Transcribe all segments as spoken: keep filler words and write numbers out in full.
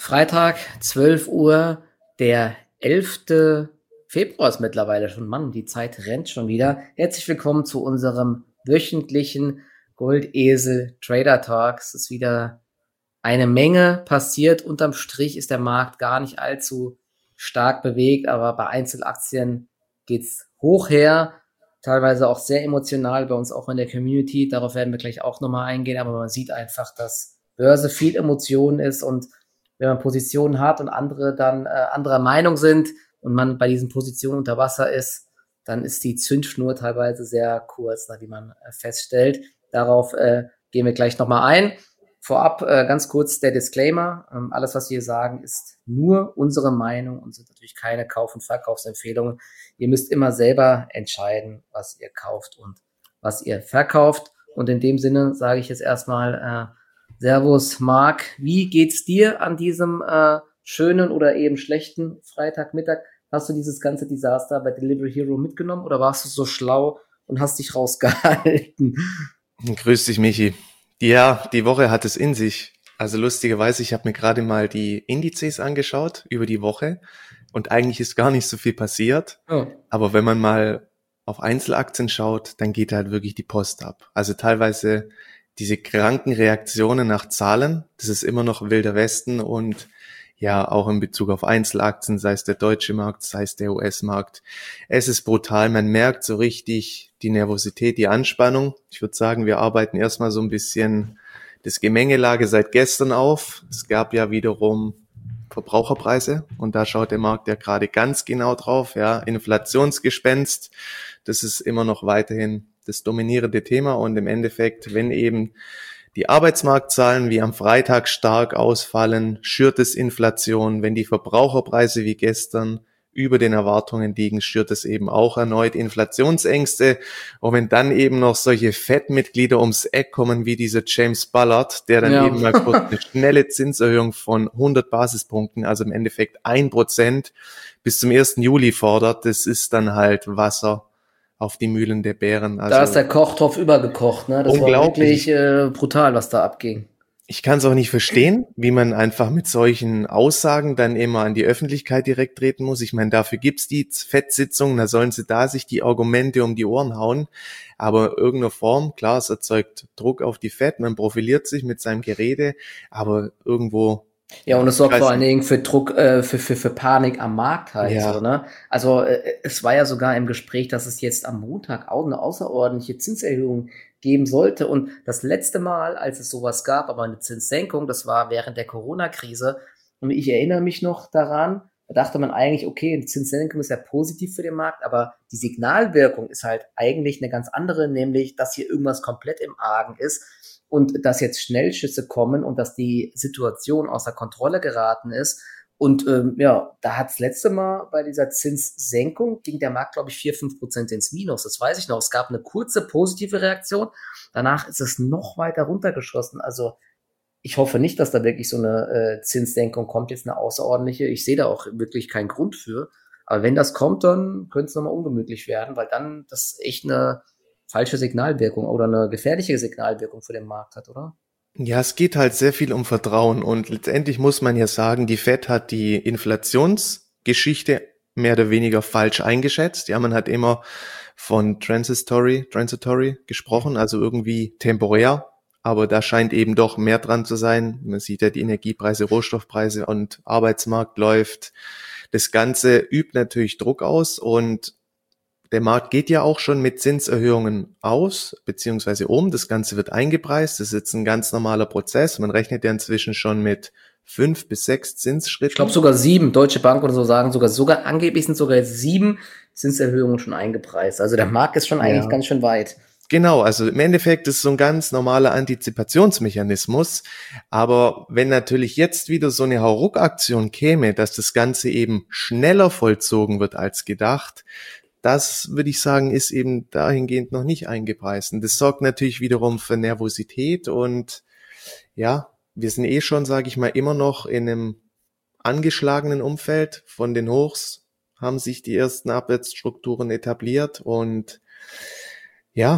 Freitag, zwölf Uhr, der elfte Februar ist mittlerweile schon. Mann, die Zeit rennt schon wieder. Herzlich willkommen zu unserem wöchentlichen Goldesel Trader Talk. Es ist wieder eine Menge passiert. Unterm Strich ist der Markt gar nicht allzu stark bewegt, aber bei Einzelaktien geht's hoch her. Teilweise auch sehr emotional bei uns auch in der Community. Darauf werden wir gleich auch nochmal eingehen. Aber man sieht einfach, dass Börse viel Emotionen ist, und wenn man Positionen hat und andere dann äh, anderer Meinung sind und man bei diesen Positionen unter Wasser ist, dann ist die Zündschnur teilweise sehr kurz, wie man äh, feststellt. Darauf äh, gehen wir gleich nochmal ein. Vorab äh, ganz kurz der Disclaimer. Ähm, alles, was wir hier sagen, ist nur unsere Meinung und sind natürlich keine Kauf- und Verkaufsempfehlungen. Ihr müsst immer selber entscheiden, was ihr kauft und was ihr verkauft. Und in dem Sinne sage ich jetzt erstmal äh, Servus, Marc. Wie geht's dir an diesem äh, schönen oder eben schlechten Freitagmittag? Hast du dieses ganze Desaster bei Delivery Hero mitgenommen oder warst du so schlau und hast dich rausgehalten? Grüß dich, Michi. Ja, die Woche hat es in sich. Also lustigerweise, ich habe mir gerade mal die Indizes angeschaut über die Woche und eigentlich ist gar nicht so viel passiert. Oh. Aber wenn man mal auf Einzelaktien schaut, dann geht halt wirklich die Post ab. Also teilweise diese kranken Reaktionen nach Zahlen, das ist immer noch Wilder Westen, und ja, auch in Bezug auf Einzelaktien, sei es der deutsche Markt, sei es der U S-Markt. Es ist brutal, man merkt so richtig die Nervosität, die Anspannung. Ich würde sagen, wir arbeiten erstmal so ein bisschen das Gemengelage seit gestern auf. Es gab ja wiederum Verbraucherpreise und da schaut der Markt ja gerade ganz genau drauf. Ja, Inflationsgespenst, das ist immer noch weiterhin das dominierende Thema, und im Endeffekt, wenn eben die Arbeitsmarktzahlen wie am Freitag stark ausfallen, schürt es Inflation. Wenn die Verbraucherpreise wie gestern über den Erwartungen liegen, schürt es eben auch erneut Inflationsängste. Und wenn dann eben noch solche Fed-Mitglieder ums Eck kommen wie dieser James Bullard, der dann ja. eben mal kurz eine schnelle Zinserhöhung von hundert Basispunkten, also im Endeffekt ein Prozent bis zum ersten Juli fordert, das ist dann halt Wasser auf die Mühlen der Bären. Also da ist der Kochtopf übergekocht, ne? Das war wirklich äh, brutal, was da abging. Ich kann es auch nicht verstehen, wie man einfach mit solchen Aussagen dann immer an die Öffentlichkeit direkt treten muss. Ich meine, dafür gibt's die Fed-Sitzungen, da sollen sie da sich die Argumente um die Ohren hauen. Aber irgendeine Form, klar, es erzeugt Druck auf die Fed, man profiliert sich mit seinem Gerede, aber irgendwo... Ja, und es sorgt vor allen Dingen für Druck, äh, für, für, für Panik am Markt halt, ja. so, ne? Also, äh, es war ja sogar im Gespräch, dass es jetzt am Montag auch eine außerordentliche Zinserhöhung geben sollte. Und das letzte Mal, als es sowas gab, aber eine Zinssenkung, das war während der Corona-Krise. Und ich erinnere mich noch daran, da dachte man eigentlich, okay, eine Zinssenkung ist ja positiv für den Markt, aber die Signalwirkung ist halt eigentlich eine ganz andere, nämlich, dass hier irgendwas komplett im Argen ist. Und dass jetzt Schnellschüsse kommen und dass die Situation außer Kontrolle geraten ist. Und ähm, ja, da hat das letzte Mal bei dieser Zinssenkung ging der Markt, glaube ich, vier, fünf Prozent ins Minus. Das weiß ich noch. Es gab eine kurze positive Reaktion. Danach ist es noch weiter runtergeschossen. Also ich hoffe nicht, dass da wirklich so eine äh, Zinssenkung kommt, jetzt eine außerordentliche. Ich sehe da auch wirklich keinen Grund für. Aber wenn das kommt, dann könnte es nochmal ungemütlich werden, weil dann das echt eine falsche Signalwirkung oder eine gefährliche Signalwirkung für den Markt hat, oder? Ja, es geht halt sehr viel um Vertrauen, und letztendlich muss man ja sagen, die Fed hat die Inflationsgeschichte mehr oder weniger falsch eingeschätzt. Ja, man hat immer von transitory, transitory gesprochen, also irgendwie temporär, aber da scheint eben doch mehr dran zu sein. Man sieht ja die Energiepreise, Rohstoffpreise und Arbeitsmarkt läuft. Das Ganze übt natürlich Druck aus, und der Markt geht ja auch schon mit Zinserhöhungen aus, beziehungsweise um. Das Ganze wird eingepreist. Das ist jetzt ein ganz normaler Prozess. Man rechnet ja inzwischen schon mit fünf bis sechs Zinsschritten. Ich glaube sogar sieben. Deutsche Bank oder so sagen sogar, sogar angeblich sind sogar sieben Zinserhöhungen schon eingepreist. Also der Markt ist schon eigentlich ja. ganz schön weit. Genau, also im Endeffekt ist es so ein ganz normaler Antizipationsmechanismus. Aber wenn natürlich jetzt wieder so eine Hauruck-Aktion käme, dass das Ganze eben schneller vollzogen wird als gedacht, das, würde ich sagen, ist eben dahingehend noch nicht eingepreist. Und das sorgt natürlich wiederum für Nervosität, und ja, wir sind eh schon, sage ich mal, immer noch in einem angeschlagenen Umfeld. Von den Hochs haben sich die ersten Abwärtsstrukturen etabliert, und ja,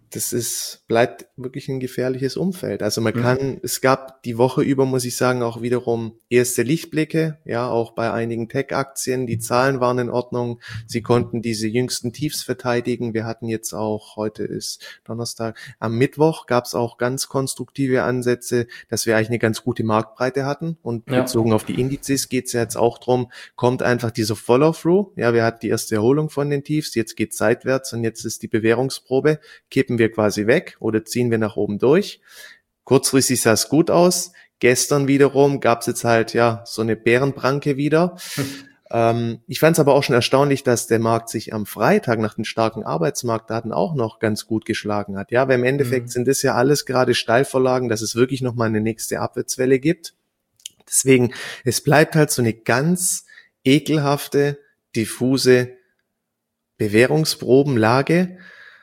das ist, bleibt wirklich ein gefährliches Umfeld. Also man kann, mhm. es gab die Woche über, muss ich sagen, auch wiederum erste Lichtblicke, ja, auch bei einigen Tech-Aktien. Die Zahlen waren in Ordnung. Sie konnten diese jüngsten Tiefs verteidigen. Wir hatten jetzt auch, heute ist Donnerstag, am Mittwoch gab es auch ganz konstruktive Ansätze, dass wir eigentlich eine ganz gute Marktbreite hatten. Und ja. bezogen auf die Indizes geht es ja jetzt auch drum, kommt einfach dieser Follow-through. Ja, wir hatten die erste Erholung von den Tiefs, jetzt geht seitwärts und jetzt ist die Bewährungsprobe. Kippen wir quasi weg oder ziehen wir nach oben durch. Kurzfristig sah es gut aus. Gestern wiederum gab es jetzt halt ja so eine Bärenpranke wieder. Hm. Ähm, ich fand es aber auch schon erstaunlich, dass der Markt sich am Freitag nach den starken Arbeitsmarktdaten auch noch ganz gut geschlagen hat. Ja, weil im Endeffekt hm. sind das ja alles gerade Steilvorlagen, dass es wirklich nochmal eine nächste Abwärtswelle gibt. Deswegen, es bleibt halt so eine ganz ekelhafte, diffuse Bewährungsprobenlage,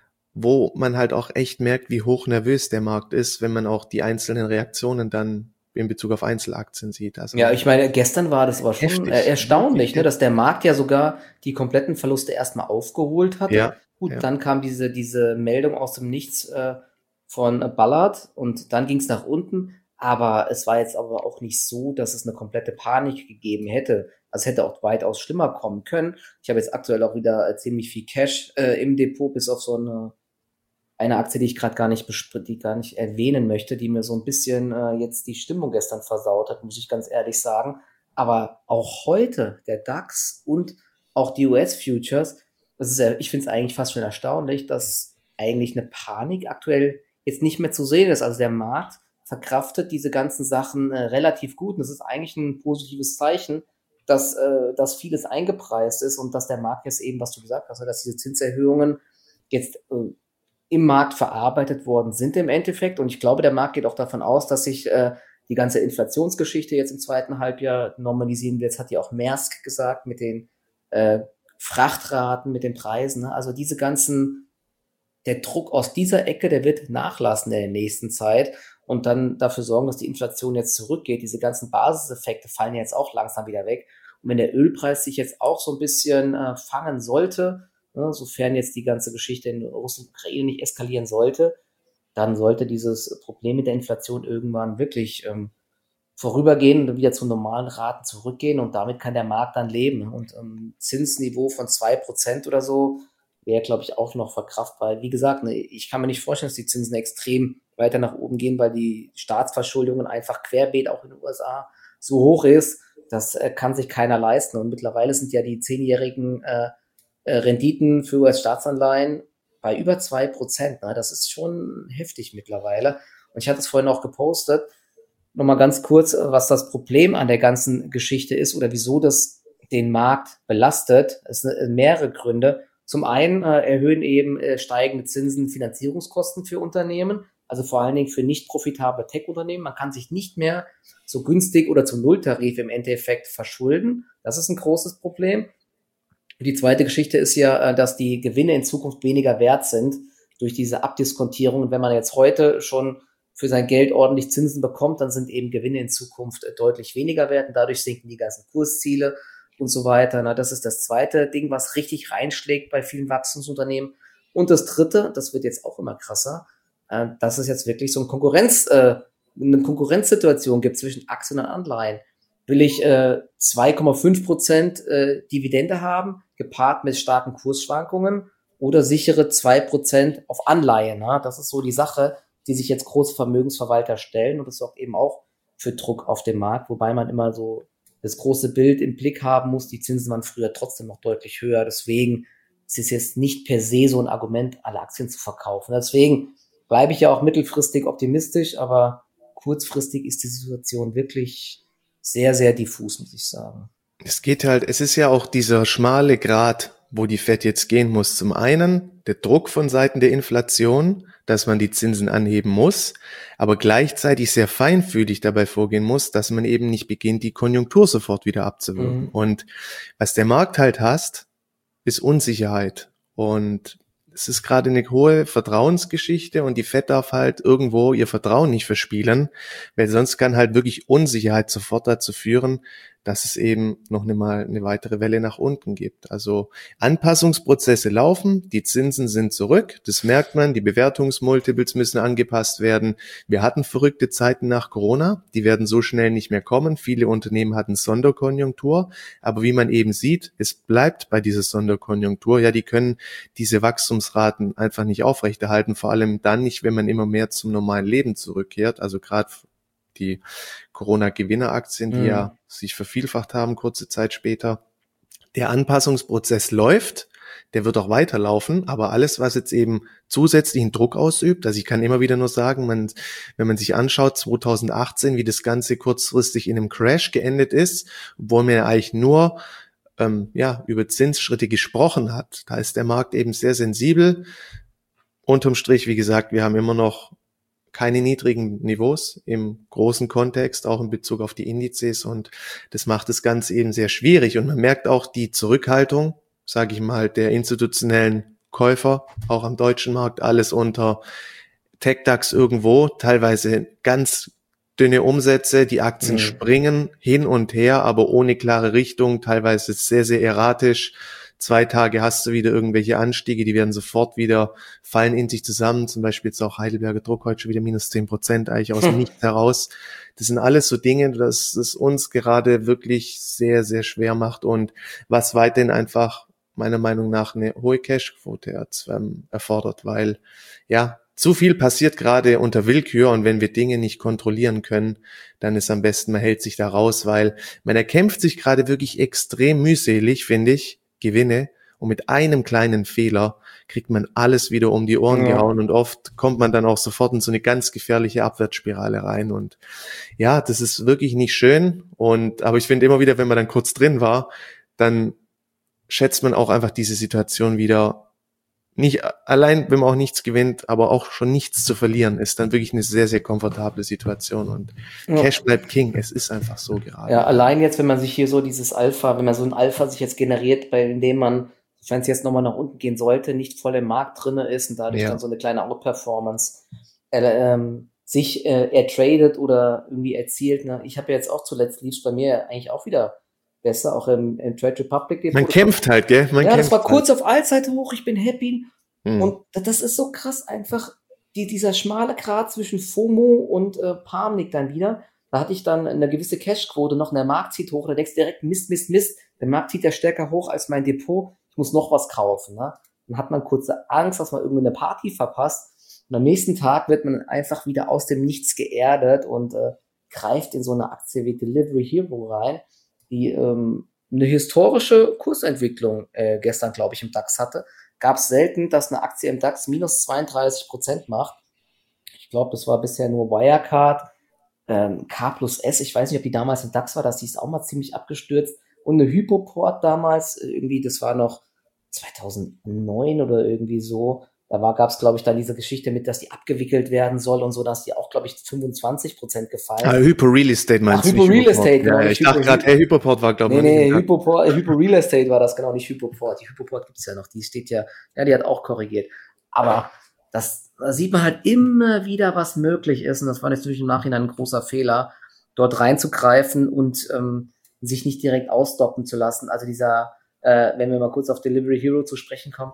wo man halt auch echt merkt, wie hoch nervös der Markt ist, wenn man auch die einzelnen Reaktionen dann in Bezug auf Einzelaktien sieht. Also ja, ich meine, gestern war das aber schon heftig, erstaunlich, ne, dass der Markt ja sogar die kompletten Verluste erstmal aufgeholt hat. Ja, Gut, ja. Dann kam diese diese Meldung aus dem Nichts äh, von Ballard und dann ging es nach unten. Aber es war jetzt aber auch nicht so, dass es eine komplette Panik gegeben hätte. Also es hätte auch weitaus schlimmer kommen können. Ich habe jetzt aktuell auch wieder äh, ziemlich viel Cash äh, im Depot, bis auf so eine eine Aktie, die ich gerade gar nicht bespr- die gar nicht erwähnen möchte, die mir so ein bisschen äh, jetzt die Stimmung gestern versaut hat, muss ich ganz ehrlich sagen. Aber auch heute, der DAX und auch die U S-Futures, das ist ja, ich finde es eigentlich fast schon erstaunlich, dass eigentlich eine Panik aktuell jetzt nicht mehr zu sehen ist. Also der Markt verkraftet diese ganzen Sachen äh, relativ gut. Und das ist eigentlich ein positives Zeichen, dass, äh, dass vieles eingepreist ist und dass der Markt jetzt eben, was du gesagt hast, dass diese Zinserhöhungen jetzt äh, im Markt verarbeitet worden sind im Endeffekt. Und ich glaube, der Markt geht auch davon aus, dass sich äh, die ganze Inflationsgeschichte jetzt im zweiten Halbjahr normalisieren wird. Jetzt hat ja auch Maersk gesagt mit den äh, Frachtraten, mit den Preisen. Ne? Also diese ganzen, der Druck aus dieser Ecke, der wird nachlassen in der nächsten Zeit und dann dafür sorgen, dass die Inflation jetzt zurückgeht. Diese ganzen Basiseffekte fallen jetzt auch langsam wieder weg. Und wenn der Ölpreis sich jetzt auch so ein bisschen äh, fangen sollte, ne, sofern jetzt die ganze Geschichte in Russland und Ukraine nicht eskalieren sollte, dann sollte dieses Problem mit der Inflation irgendwann wirklich ähm, vorübergehen und wieder zu normalen Raten zurückgehen und damit kann der Markt dann leben. Und ähm, Zinsniveau von zwei Prozent oder so wäre, glaube ich, auch noch verkraftbar. Weil, wie gesagt, ne, ich kann mir nicht vorstellen, dass die Zinsen extrem weiter nach oben gehen, weil die Staatsverschuldungen einfach querbeet auch in den U S A so hoch ist, das äh, kann sich keiner leisten. Und mittlerweile sind ja die zehnjährigen äh, äh, Renditen für U S-Staatsanleihen bei über zwei Prozent. Ne? Das ist schon heftig mittlerweile. Und ich hatte es vorhin auch gepostet. Nochmal ganz kurz, was das Problem an der ganzen Geschichte ist oder wieso das den Markt belastet. Es sind mehrere Gründe. Zum einen äh, erhöhen eben äh, steigende Zinsen Finanzierungskosten für Unternehmen, also vor allen Dingen für nicht profitable Tech-Unternehmen. Man kann sich nicht mehr so günstig oder zum Nulltarif im Endeffekt verschulden. Das ist ein großes Problem. Die zweite Geschichte ist ja, dass die Gewinne in Zukunft weniger wert sind durch diese Abdiskontierung. Und wenn man jetzt heute schon für sein Geld ordentlich Zinsen bekommt, dann sind eben Gewinne in Zukunft deutlich weniger wert und dadurch sinken die ganzen Kursziele und so weiter. Na, das ist das zweite Ding, was richtig reinschlägt bei vielen Wachstumsunternehmen. Und das dritte, das wird jetzt auch immer krasser, äh, dass es jetzt wirklich so eine Konkurrenz, äh, eine Konkurrenzsituation gibt zwischen Aktien und Anleihen. Will ich äh, zwei Komma fünf Prozent äh, Dividende haben, gepaart mit starken Kursschwankungen oder sichere zwei Prozent auf Anleihen. Na? Das ist so die Sache, die sich jetzt große Vermögensverwalter stellen und das sorgt eben auch für Druck auf dem Markt, wobei man immer so das große Bild im Blick haben muss. Die Zinsen waren früher trotzdem noch deutlich höher, deswegen ist es jetzt nicht per se so ein Argument, alle Aktien zu verkaufen. Deswegen bleibe ich ja auch mittelfristig optimistisch, aber kurzfristig ist die Situation wirklich sehr, sehr diffus, muss ich sagen. Es geht halt, es ist ja auch dieser schmale Grat, wo die Fed jetzt gehen muss. Zum einen der Druck von Seiten der Inflation, dass man die Zinsen anheben muss, aber gleichzeitig sehr feinfühlig dabei vorgehen muss, dass man eben nicht beginnt, die Konjunktur sofort wieder abzuwirken. Mhm. Und was der Markt halt hasst, ist Unsicherheit. Und es ist gerade eine hohe Vertrauensgeschichte und die Fed darf halt irgendwo ihr Vertrauen nicht verspielen, weil sonst kann halt wirklich Unsicherheit sofort dazu führen, dass es eben noch eine, mal eine weitere Welle nach unten gibt. Also Anpassungsprozesse laufen, die Zinsen sind zurück, das merkt man, die Bewertungsmultiples müssen angepasst werden. Wir hatten verrückte Zeiten nach Corona, die werden so schnell nicht mehr kommen. Viele Unternehmen hatten Sonderkonjunktur, aber wie man eben sieht, es bleibt bei dieser Sonderkonjunktur. Ja, die können diese Wachstumsraten einfach nicht aufrechterhalten, vor allem dann nicht, wenn man immer mehr zum normalen Leben zurückkehrt. Also gerade die Corona-Gewinneraktien, die mhm. ja sich vervielfacht haben kurze Zeit später. Der Anpassungsprozess läuft, der wird auch weiterlaufen, aber alles, was jetzt eben zusätzlichen Druck ausübt, also ich kann immer wieder nur sagen, man, wenn man sich anschaut, zwanzig achtzehn, wie das Ganze kurzfristig in einem Crash geendet ist, obwohl man ja eigentlich nur ähm, ja über Zinsschritte gesprochen hat, da ist der Markt eben sehr sensibel. Unterm Strich, wie gesagt, wir haben immer noch keine niedrigen Niveaus im großen Kontext, auch in Bezug auf die Indizes, und das macht das Ganze eben sehr schwierig. Und man merkt auch die Zurückhaltung, sage ich mal, der institutionellen Käufer, auch am deutschen Markt, alles unter TecDAX irgendwo, teilweise ganz dünne Umsätze, die Aktien mhm. springen hin und her, aber ohne klare Richtung, teilweise sehr, sehr erratisch. Zwei Tage hast du wieder irgendwelche Anstiege, die werden sofort wieder fallen in sich zusammen. Zum Beispiel jetzt auch Heidelberger Druck heute schon wieder minus zehn Prozent eigentlich aus dem Nichts heraus. Das sind alles so Dinge, dass es uns gerade wirklich sehr, sehr schwer macht und was weiterhin einfach meiner Meinung nach eine hohe Cashquote erfordert, weil ja zu viel passiert gerade unter Willkür, und wenn wir Dinge nicht kontrollieren können, dann ist am besten, man hält sich da raus, weil man erkämpft sich gerade wirklich extrem mühselig, finde ich, Gewinne, und mit einem kleinen Fehler kriegt man alles wieder um die Ohren ja. gehauen, und oft kommt man dann auch sofort in so eine ganz gefährliche Abwärtsspirale rein, und ja, das ist wirklich nicht schön. Und aber ich finde immer wieder, wenn man dann kurz drin war, dann schätzt man auch einfach diese Situation wieder. Nicht allein, wenn man auch nichts gewinnt, aber auch schon nichts zu verlieren, ist dann wirklich eine sehr, sehr komfortable Situation, und ja. Cash bleibt King. Es ist einfach so gerade. Ja, allein jetzt, wenn man sich hier so dieses Alpha, wenn man so ein Alpha sich jetzt generiert, bei dem man, wenn es jetzt nochmal nach unten gehen sollte, nicht voll im Markt drinne ist und dadurch ja. dann so eine kleine Outperformance äh, ähm, sich äh, ertradet oder irgendwie erzielt. Ne? Ich habe ja jetzt auch zuletzt, lief es bei mir eigentlich auch wieder besser, auch im, im Trade Republic. Man Produkt. kämpft halt, gell? Man ja, kämpft das war halt. kurz auf Allzeite hoch, ich bin happy. Hm. Und das ist so krass einfach, die, dieser schmale Grat zwischen FOMO und äh, Panik dann wieder. Da hatte ich dann eine gewisse Cashquote noch, und der Markt zieht hoch, da denkst du direkt, Mist, Mist, Mist, der Markt zieht ja stärker hoch als mein Depot, ich muss noch was kaufen. Ne? Dann hat man kurze Angst, dass man irgendwie eine Party verpasst, und am nächsten Tag wird man einfach wieder aus dem Nichts geerdet und äh, greift in so eine Aktie wie Delivery Hero rein, die ähm, eine historische Kursentwicklung äh, gestern, glaube ich, im DAX hatte. Gab es selten, dass eine Aktie im DAX minus zweiunddreißig Prozent macht. Ich glaube, das war bisher nur Wirecard, ähm, K plus S, ich weiß nicht, ob die damals im DAX war, das ist auch mal ziemlich abgestürzt. Und eine Hypoport damals, irgendwie, das war noch zweitausendneun oder irgendwie so. Da war, gab es, glaube ich, dann diese Geschichte mit, dass die abgewickelt werden soll und so, dass die auch, glaube ich, fünfundzwanzig Prozent gefallen. Ah, Hypo Real Estate meinst du? Hypo Real Estate, genau. Ja, ich dachte gerade, hey, Hypoport war, glaube ich. Nee, nee, Hypo, Hypo Real Estate war das, genau, nicht Hypoport. Die Hypoport gibt's ja noch, die steht ja, ja, die hat auch korrigiert. Aber das, da sieht man halt immer wieder, was möglich ist, und das war natürlich im Nachhinein ein großer Fehler, dort reinzugreifen und ähm, sich nicht direkt ausdoppen zu lassen. Also dieser, äh, wenn wir mal kurz auf Delivery Hero zu sprechen kommen,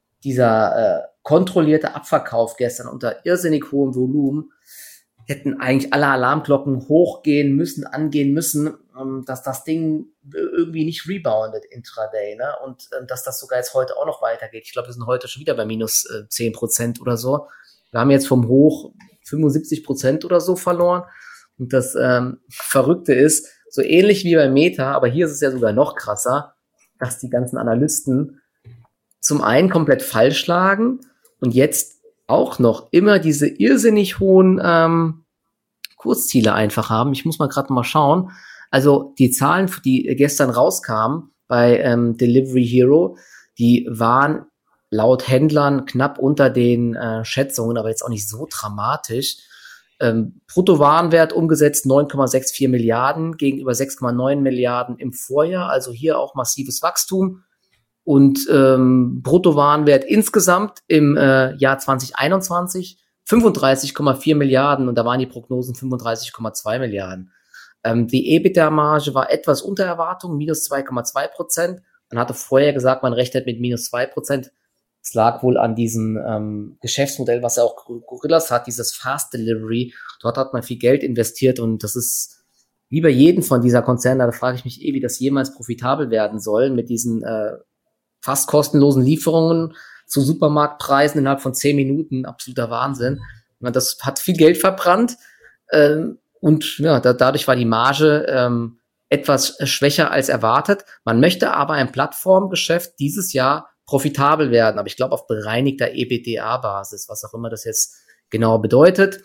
dieser äh, kontrollierte Abverkauf gestern unter irrsinnig hohem Volumen, hätten eigentlich alle Alarmglocken hochgehen müssen, angehen müssen, ähm, dass das Ding irgendwie nicht reboundet intraday, ne? Und ähm, dass das sogar jetzt heute auch noch weitergeht. Ich glaube, wir sind heute schon wieder bei minus äh, zehn Prozent oder so. Wir haben jetzt vom Hoch fünfundsiebzig Prozent oder so verloren. Und das ähm, Verrückte ist, so ähnlich wie bei Meta, aber hier ist es ja sogar noch krasser, dass die ganzen Analysten zum einen komplett falsch lagen und jetzt auch noch immer diese irrsinnig hohen ähm, Kursziele einfach haben. Ich muss mal gerade mal schauen. Also die Zahlen, die gestern rauskamen bei ähm, Delivery Hero, die waren laut Händlern knapp unter den äh, Schätzungen, aber jetzt auch nicht so dramatisch. Ähm, Bruttowarenwert umgesetzt neun Komma vierundsechzig Milliarden gegenüber sechs Komma neun Milliarden im Vorjahr. Also hier auch massives Wachstum. Und ähm, Bruttowarenwert insgesamt im äh, Jahr zwanzig einundzwanzig fünfunddreißig Komma vier Milliarden, und da waren die Prognosen fünfunddreißig Komma zwei Milliarden. Ähm, die EBITDA-Marge war etwas unter Erwartung, minus zwei Komma zwei Prozent. Man hatte vorher gesagt, man rechnet mit minus zwei Prozent. Es lag wohl an diesem ähm, Geschäftsmodell, was ja auch Gorillas hat, dieses Fast Delivery. Dort hat man viel Geld investiert und das ist wie bei jedem von dieser Konzerne, da frage ich mich eh, wie das jemals profitabel werden soll mit diesen äh, fast kostenlosen Lieferungen zu Supermarktpreisen innerhalb von zehn Minuten. Absoluter Wahnsinn. Das hat viel Geld verbrannt ähm, und ja, da, dadurch war die Marge ähm, etwas schwächer als erwartet. Man möchte aber ein Plattformgeschäft dieses Jahr profitabel werden, aber ich glaube auf bereinigter EBITDA-Basis, was auch immer das jetzt genau bedeutet.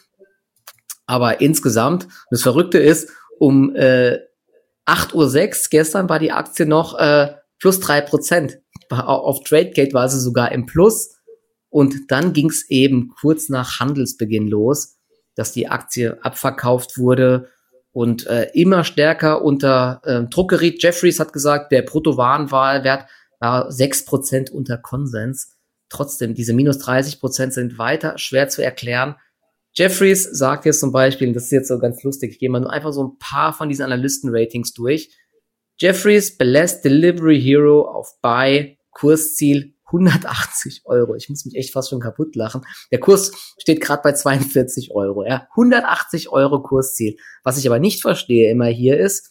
Aber insgesamt, und das Verrückte ist, um äh, acht Uhr sechs gestern war die Aktie noch äh, plus drei Prozent. Auf TradeGate war sie sogar im Plus. Und dann ging es eben kurz nach Handelsbeginn los, dass die Aktie abverkauft wurde und äh, immer stärker unter äh, Druck geriet. Jefferies hat gesagt, der Bruttowarenwert war sechs Prozent unter Konsens. Trotzdem, diese minus dreißig Prozent sind weiter schwer zu erklären. Jefferies sagt jetzt zum Beispiel, und das ist jetzt so ganz lustig, ich gehe mal nur einfach so ein paar von diesen Analysten-Ratings durch. Jefferies belässt Delivery Hero auf Buy, Kursziel hundertachtzig Euro. Ich muss mich echt fast schon kaputt lachen. Der Kurs steht gerade bei zweiundvierzig Euro. Ja, hundertachtzig Euro Kursziel. Was ich aber nicht verstehe immer hier ist,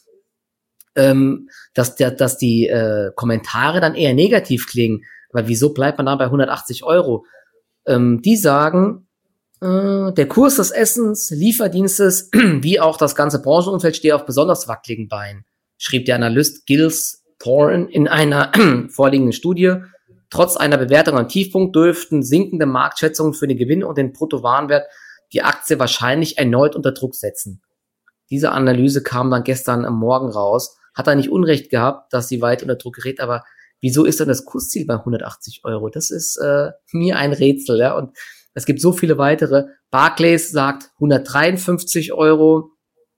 ähm, dass, der, dass die äh, Kommentare dann eher negativ klingen. Weil wieso bleibt man da bei hundertachtzig Euro? Ähm, die sagen, äh, der Kurs des Essens, Lieferdienstes, wie auch das ganze Branchenumfeld steht auf besonders wackeligen Beinen, schrieb der Analyst Giles Thorne in einer vorliegenden Studie. Trotz einer Bewertung am Tiefpunkt dürften sinkende Marktschätzungen für den Gewinn und den Bruttowarenwert die Aktie wahrscheinlich erneut unter Druck setzen. Diese Analyse kam dann gestern am Morgen raus. Hat er nicht Unrecht gehabt, dass sie weit unter Druck gerät, aber wieso ist dann das Kursziel bei hundertachtzig Euro? Das ist äh, mir ein Rätsel, ja. Und es gibt so viele weitere. Barclays sagt hundertdreiundfünfzig Euro.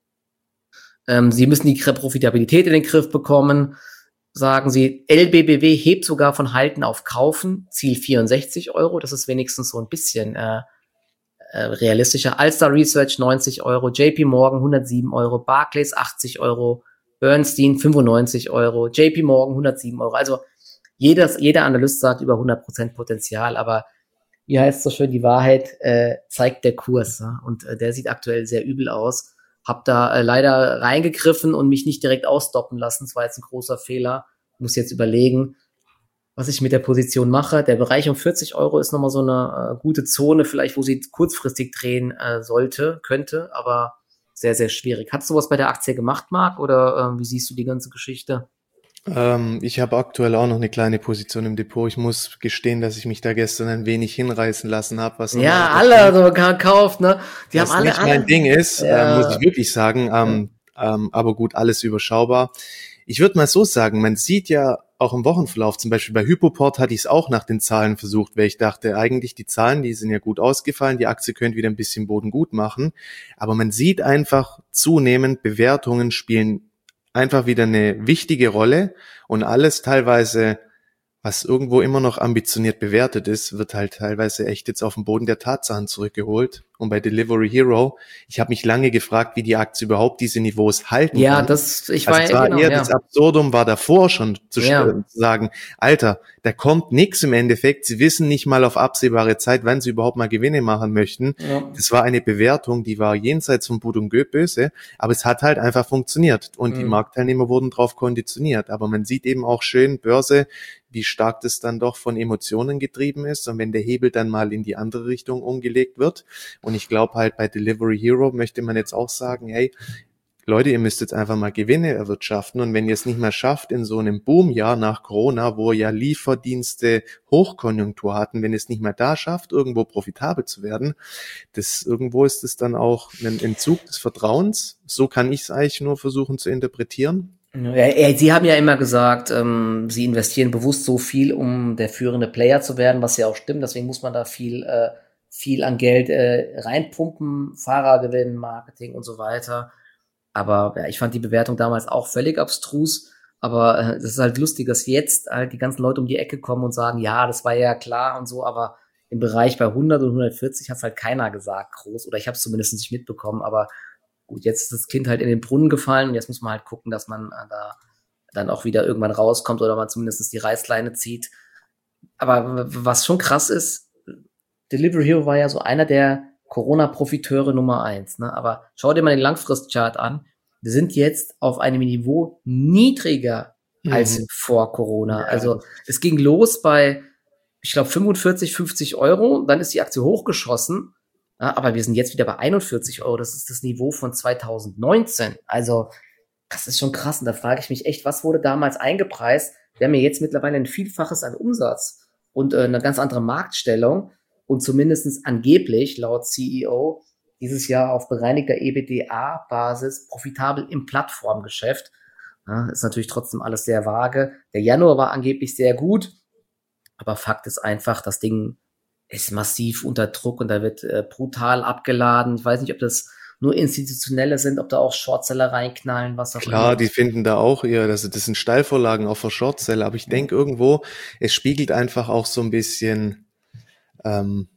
Ähm, sie müssen die Profitabilität in den Griff bekommen. Sagen sie, L B B W hebt sogar von Halten auf Kaufen, Ziel vierundsechzig Euro, das ist wenigstens so ein bisschen äh, äh, realistischer. Alstar Research neunzig Euro, J P Morgan hundertsieben Euro, Barclays achtzig Euro, Bernstein fünfundneunzig Euro, J P Morgan hundertsieben Euro. Also jedes, jeder Analyst sagt über hundert Prozent Potenzial, aber wie heißt so schön, die Wahrheit äh, zeigt der Kurs. Ne? Und äh, der sieht aktuell sehr übel aus. Hab da äh, leider reingegriffen und mich nicht direkt ausstoppen lassen. Das war jetzt ein großer Fehler. Muss jetzt überlegen, was ich mit der Position mache. Der Bereich um vierzig Euro ist nochmal so eine äh, gute Zone, vielleicht, wo sie kurzfristig drehen äh, sollte, könnte, aber sehr, sehr schwierig. Hast du was bei der Aktie gemacht, Marc, oder äh, wie siehst du die ganze Geschichte? Ähm, ich habe aktuell auch noch eine kleine Position im Depot. Ich muss gestehen, dass ich mich da gestern ein wenig hinreißen lassen habe. Was ja, alle so gekauft, ne? Die was haben alle, nicht alle. mein Ding ist, ja. äh, muss ich wirklich sagen. Ähm, ja. ähm, aber gut, alles überschaubar. Ich würde mal so sagen, man sieht ja auch im Wochenverlauf, zum Beispiel bei Hypoport hatte ich es auch nach den Zahlen versucht, weil ich dachte, eigentlich die Zahlen, die sind ja gut ausgefallen, die Aktie könnte wieder ein bisschen Boden gut machen. Aber man sieht einfach zunehmend, Bewertungen spielen einfach wieder eine wichtige Rolle und alles teilweise, was irgendwo immer noch ambitioniert bewertet ist, wird halt teilweise echt jetzt auf den Boden der Tatsachen zurückgeholt. Und bei Delivery Hero, ich habe mich lange gefragt, wie die Aktie überhaupt diese Niveaus halten ja, kann. das, ich also war, war genau, eher ja. das Absurdum war davor schon zu, Ja. zu sagen, Alter, da kommt nichts im Endeffekt. Sie wissen nicht mal auf absehbare Zeit, wann sie überhaupt mal Gewinne machen möchten. Ja. Das war eine Bewertung, die war jenseits von Gut und böse, aber es hat halt einfach funktioniert und Mhm. die Marktteilnehmer wurden drauf konditioniert. Aber man sieht eben auch schön, Börse, wie stark das dann doch von Emotionen getrieben ist und wenn der Hebel dann mal in die andere Richtung umgelegt wird. Und ich glaube halt bei Delivery Hero möchte man jetzt auch sagen, hey, Leute, ihr müsst jetzt einfach mal Gewinne erwirtschaften und wenn ihr es nicht mehr schafft in so einem Boomjahr nach Corona, wo ja Lieferdienste Hochkonjunktur hatten, wenn ihr es nicht mehr da schafft, irgendwo profitabel zu werden, das irgendwo ist es dann auch ein Entzug des Vertrauens. So kann ich es eigentlich nur versuchen zu interpretieren. Ja, Sie haben ja immer gesagt, ähm, Sie investieren bewusst so viel, um der führende Player zu werden, was ja auch stimmt. Deswegen muss man da viel, äh, viel an Geld äh, reinpumpen, Fahrergewinn, Marketing und so weiter. Aber ja, ich fand die Bewertung damals auch völlig abstrus. Aber äh, das ist halt lustig, dass jetzt halt die ganzen Leute um die Ecke kommen und sagen, ja, das war ja klar und so. Aber im Bereich bei hundert und hundertvierzig hat es halt keiner gesagt, groß. Oder ich habe es zumindest nicht mitbekommen. Aber gut, jetzt ist das Kind halt in den Brunnen gefallen und jetzt muss man halt gucken, dass man äh, da dann auch wieder irgendwann rauskommt oder man zumindest die Reißleine zieht. Aber was schon krass ist, Delivery Hero war ja so einer der Corona-Profiteure Nummer eins, ne? Aber schau dir mal den Langfristchart an. Wir sind jetzt auf einem Niveau niedriger mhm. als vor Corona. Ja. Also es ging los bei, ich glaube, fünfundvierzig, fünfzig Euro. Dann ist die Aktie hochgeschossen. Ja, aber wir sind jetzt wieder bei einundvierzig Euro. Das ist das Niveau von zweitausendneunzehn. Also das ist schon krass. Und da frage ich mich echt, was wurde damals eingepreist? Wir haben ja jetzt mittlerweile ein Vielfaches an Umsatz und äh, eine ganz andere Marktstellung und zumindest angeblich, laut C E O, dieses Jahr auf bereinigter E B D A-Basis profitabel im Plattformgeschäft. Ja, ist natürlich trotzdem alles sehr vage. Der Januar war angeblich sehr gut, aber Fakt ist einfach, das Ding ist massiv unter Druck und da wird äh, brutal abgeladen. Ich weiß nicht, ob das nur Institutionelle sind, ob da auch Shortseller reinknallen, was auch Klar, immer. Die finden da auch eher, dass das sind Steilvorlagen auch für Shortseller, aber ich ja. denke irgendwo, es spiegelt einfach auch so ein bisschen, ähm,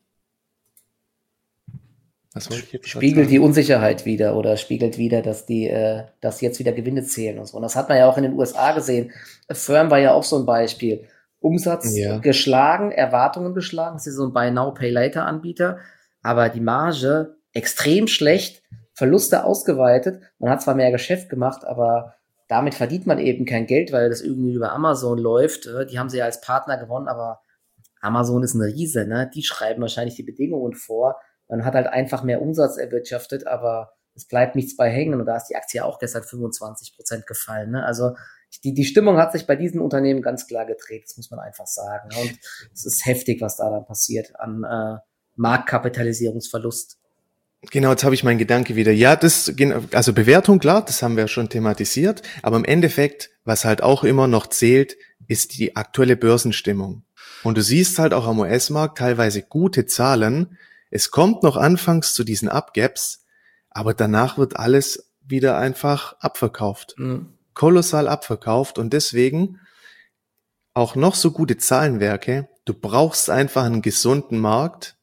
was wollte ich jetzt spiegelt die Unsicherheit wieder oder spiegelt wieder, dass die, äh, dass jetzt wieder Gewinne zählen und so. Und das hat man ja auch in den U S A gesehen. Firm war ja auch so ein Beispiel. Umsatz ja. geschlagen, Erwartungen geschlagen, das ist so ein Buy Now, Pay Later Anbieter, aber die Marge extrem schlecht, Verluste ausgeweitet. Man hat zwar mehr Geschäft gemacht, aber damit verdient man eben kein Geld, weil das irgendwie über Amazon läuft. Die haben sie ja als Partner gewonnen, aber Amazon ist ein Riese, ne? Die schreiben wahrscheinlich die Bedingungen vor. Man hat halt einfach mehr Umsatz erwirtschaftet, aber es bleibt nichts bei hängen. Und da ist die Aktie auch gestern fünfundzwanzig Prozent gefallen, ne? Also die, die Stimmung hat sich bei diesen Unternehmen ganz klar gedreht, das muss man einfach sagen. Und es ist heftig, was da dann passiert an äh, Marktkapitalisierungsverlust. Genau, jetzt habe ich meinen Gedanke wieder. Ja, das, also Bewertung, klar, das haben wir schon thematisiert, aber im Endeffekt, was halt auch immer noch zählt, ist die aktuelle Börsenstimmung. Und du siehst halt auch am U S-Markt teilweise gute Zahlen. Es kommt noch anfangs zu diesen Up-Gaps, aber danach wird alles wieder einfach abverkauft. Mhm. Kolossal abverkauft und deswegen auch noch so gute Zahlenwerke, du brauchst einfach einen gesunden Markt,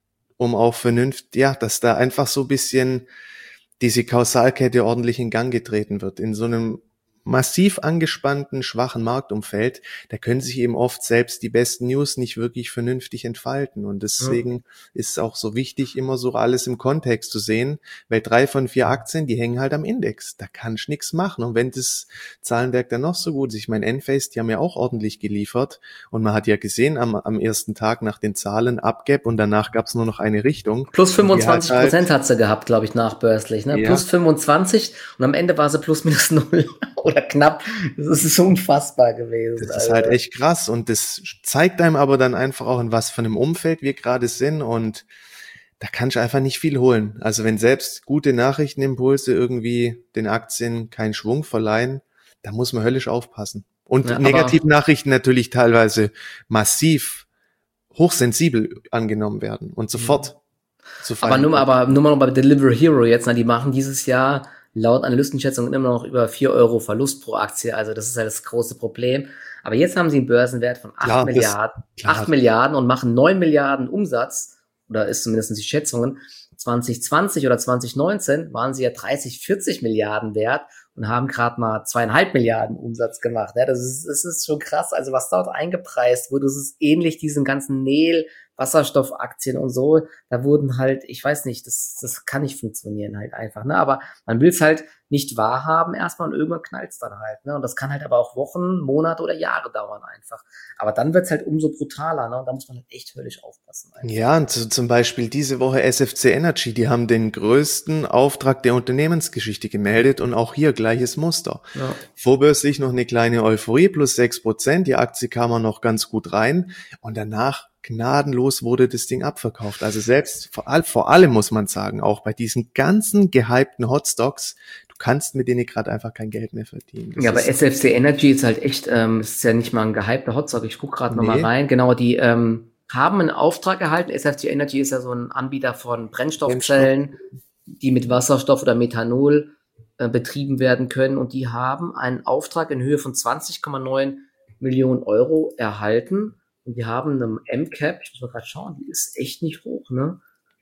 um auch vernünftig, ja, dass da einfach so ein bisschen diese Kausalkette ordentlich in Gang getreten wird. In so einem massiv angespannten, schwachen Marktumfeld, da können sich eben oft selbst die besten News nicht wirklich vernünftig entfalten. Und deswegen ja. ist es auch so wichtig, immer so alles im Kontext zu sehen, weil drei von vier Aktien, die hängen halt am Index. Da kannst du nichts machen. Und wenn das Zahlenwerk dann noch so gut ist, ich meine, Enphase, die haben ja auch ordentlich geliefert. Und man hat ja gesehen am, am ersten Tag nach den Zahlen Abgap und danach gab es nur noch eine Richtung. Plus fünfundzwanzig Prozent halt, hat sie gehabt, glaube ich, nachbörslich. Ne? Ja. Plus fünfundzwanzig und am Ende war sie plus minus null. Oder knapp. Das ist so unfassbar gewesen. Das ist halt echt krass und das zeigt einem aber dann einfach auch, in was für einem Umfeld wir gerade sind und da kannst du einfach nicht viel holen. Also wenn selbst gute Nachrichtenimpulse irgendwie den Aktien keinen Schwung verleihen, da muss man höllisch aufpassen. Und ja, Negativnachrichten natürlich teilweise massiv hochsensibel angenommen werden und sofort. Mhm. Aber nur, aber nur mal bei Delivery Hero jetzt, na, die machen dieses Jahr laut Analystenschätzungen immer noch über vier Euro Verlust pro Aktie. Also das ist ja das große Problem. Aber jetzt haben sie einen Börsenwert von acht Milliarden, acht Milliarden und machen neun Milliarden Umsatz. Oder ist zumindest die Schätzungen. zwanzig zwanzig oder zwanzig neunzehn waren sie ja dreißig, vierzig Milliarden wert und haben gerade mal zweieinhalb Milliarden Umsatz gemacht. Ja, das ist, das ist schon krass. Also was dort eingepreist wurde, das ist ähnlich diesen ganzen Mehl, Wasserstoffaktien und so, da wurden halt, ich weiß nicht, das, das kann nicht funktionieren halt einfach, ne, aber man will es halt nicht wahrhaben erstmal und irgendwann knallt's dann halt, ne, und das kann halt aber auch Wochen, Monate oder Jahre dauern einfach, aber dann wird's halt umso brutaler, ne, und da muss man halt echt höllisch aufpassen. Einfach. Ja, und zu, zum Beispiel diese Woche S F C Energy, die haben den größten Auftrag der Unternehmensgeschichte gemeldet und auch hier gleiches Muster. Ja. Vorbörslich noch eine kleine Euphorie, plus sechs Prozent, die Aktie kam auch noch ganz gut rein und danach gnadenlos wurde das Ding abverkauft. Also selbst, vor, all, vor allem muss man sagen, auch bei diesen ganzen gehypten Hotstocks, du kannst mit denen gerade einfach kein Geld mehr verdienen. Das ja, aber S F C Energy ist halt echt, ähm, das ist ja nicht mal ein gehypter Hotstock. Ich gucke gerade nee. nochmal rein. Genau, die ähm, haben einen Auftrag erhalten. S F C Energy ist ja so ein Anbieter von Brennstoffzellen, Brennstoff. die mit Wasserstoff oder Methanol äh, betrieben werden können. Und die haben einen Auftrag in Höhe von zwanzig Komma neun Millionen Euro erhalten. Und die haben eine M-Cap, ich muss mal gerade schauen, die ist echt nicht hoch, ne?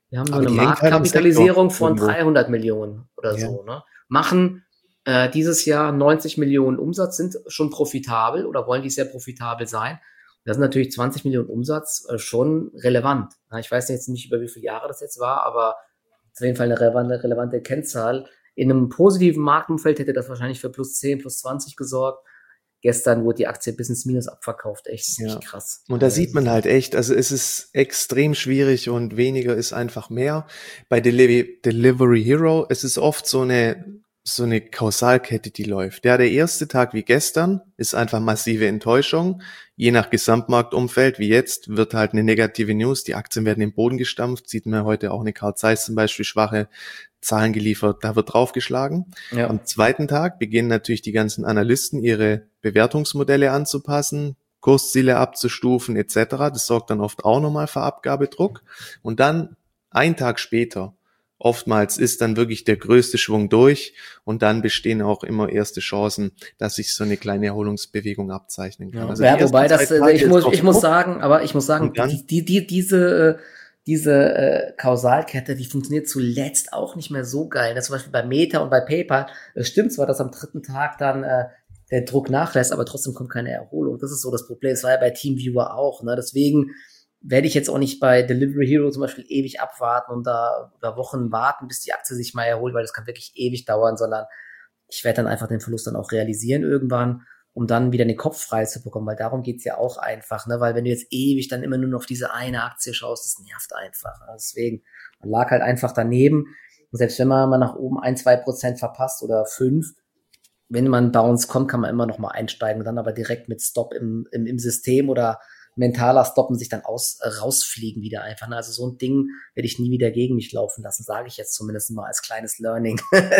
Wir haben nur eine Marktkapitalisierung halt von dreihundert Millionen oder ja. so. Ne? Machen äh, dieses Jahr neunzig Millionen Umsatz, sind schon profitabel oder wollen die sehr profitabel sein. Das sind natürlich zwanzig Millionen Umsatz äh, schon relevant. Ja, ich weiß jetzt nicht, über wie viele Jahre das jetzt war, aber auf jeden Fall eine relevante, relevante Kennzahl. In einem positiven Marktumfeld hätte das wahrscheinlich für plus zehn, plus zwanzig gesorgt. Gestern wurde die Aktie bis ins Minus abverkauft. Echt, ja. echt krass. Und da sieht man halt echt, also es ist extrem schwierig und weniger ist einfach mehr. Bei Deli- Delivery Hero, es ist oft so eine so eine Kausalkette, die läuft. Ja, der erste Tag wie gestern ist einfach massive Enttäuschung. Je nach Gesamtmarktumfeld, wie jetzt, wird halt eine negative News. Die Aktien werden in den Boden gestampft. Sieht man heute auch eine Carl Zeiss zum Beispiel, schwache Zahlen geliefert. Da wird draufgeschlagen. Ja. Am zweiten Tag beginnen natürlich die ganzen Analysten, ihre Bewertungsmodelle anzupassen, Kursziele abzustufen et cetera. Das sorgt dann oft auch nochmal für Abgabedruck. Und dann, einen Tag später, oftmals ist dann wirklich der größte Schwung durch und dann bestehen auch immer erste Chancen, dass sich so eine kleine Erholungsbewegung abzeichnen kann. Ja, also ja, wobei das, ich muss, ich muss sagen, aber ich muss sagen, die, die, die, diese, diese äh, Kausalkette, die funktioniert zuletzt auch nicht mehr so geil. Das zum Beispiel bei Meta und bei PayPal, es stimmt zwar, dass am dritten Tag dann äh, der Druck nachlässt, aber trotzdem kommt keine Erholung. Das ist so das Problem. Das war ja bei TeamViewer auch. Ne? Deswegen werde ich jetzt auch nicht bei Delivery Hero zum Beispiel ewig abwarten und da über Wochen warten, bis die Aktie sich mal erholt, weil das kann wirklich ewig dauern, sondern ich werde dann einfach den Verlust dann auch realisieren irgendwann, um dann wieder den Kopf frei zu bekommen, weil darum geht's ja auch einfach, ne? Weil wenn du jetzt ewig dann immer nur noch auf diese eine Aktie schaust, das nervt einfach. Ne? Deswegen, man lag halt einfach daneben und selbst wenn man mal nach oben ein, zwei Prozent verpasst oder fünf, wenn man Bounce kommt, kann man immer noch mal einsteigen, dann aber direkt mit Stop im, im, im System oder mentaler Stoppen sich dann aus, äh, rausfliegen wieder einfach. Also so ein Ding werde ich nie wieder gegen mich laufen lassen, sage ich jetzt zumindest mal als kleines Learning.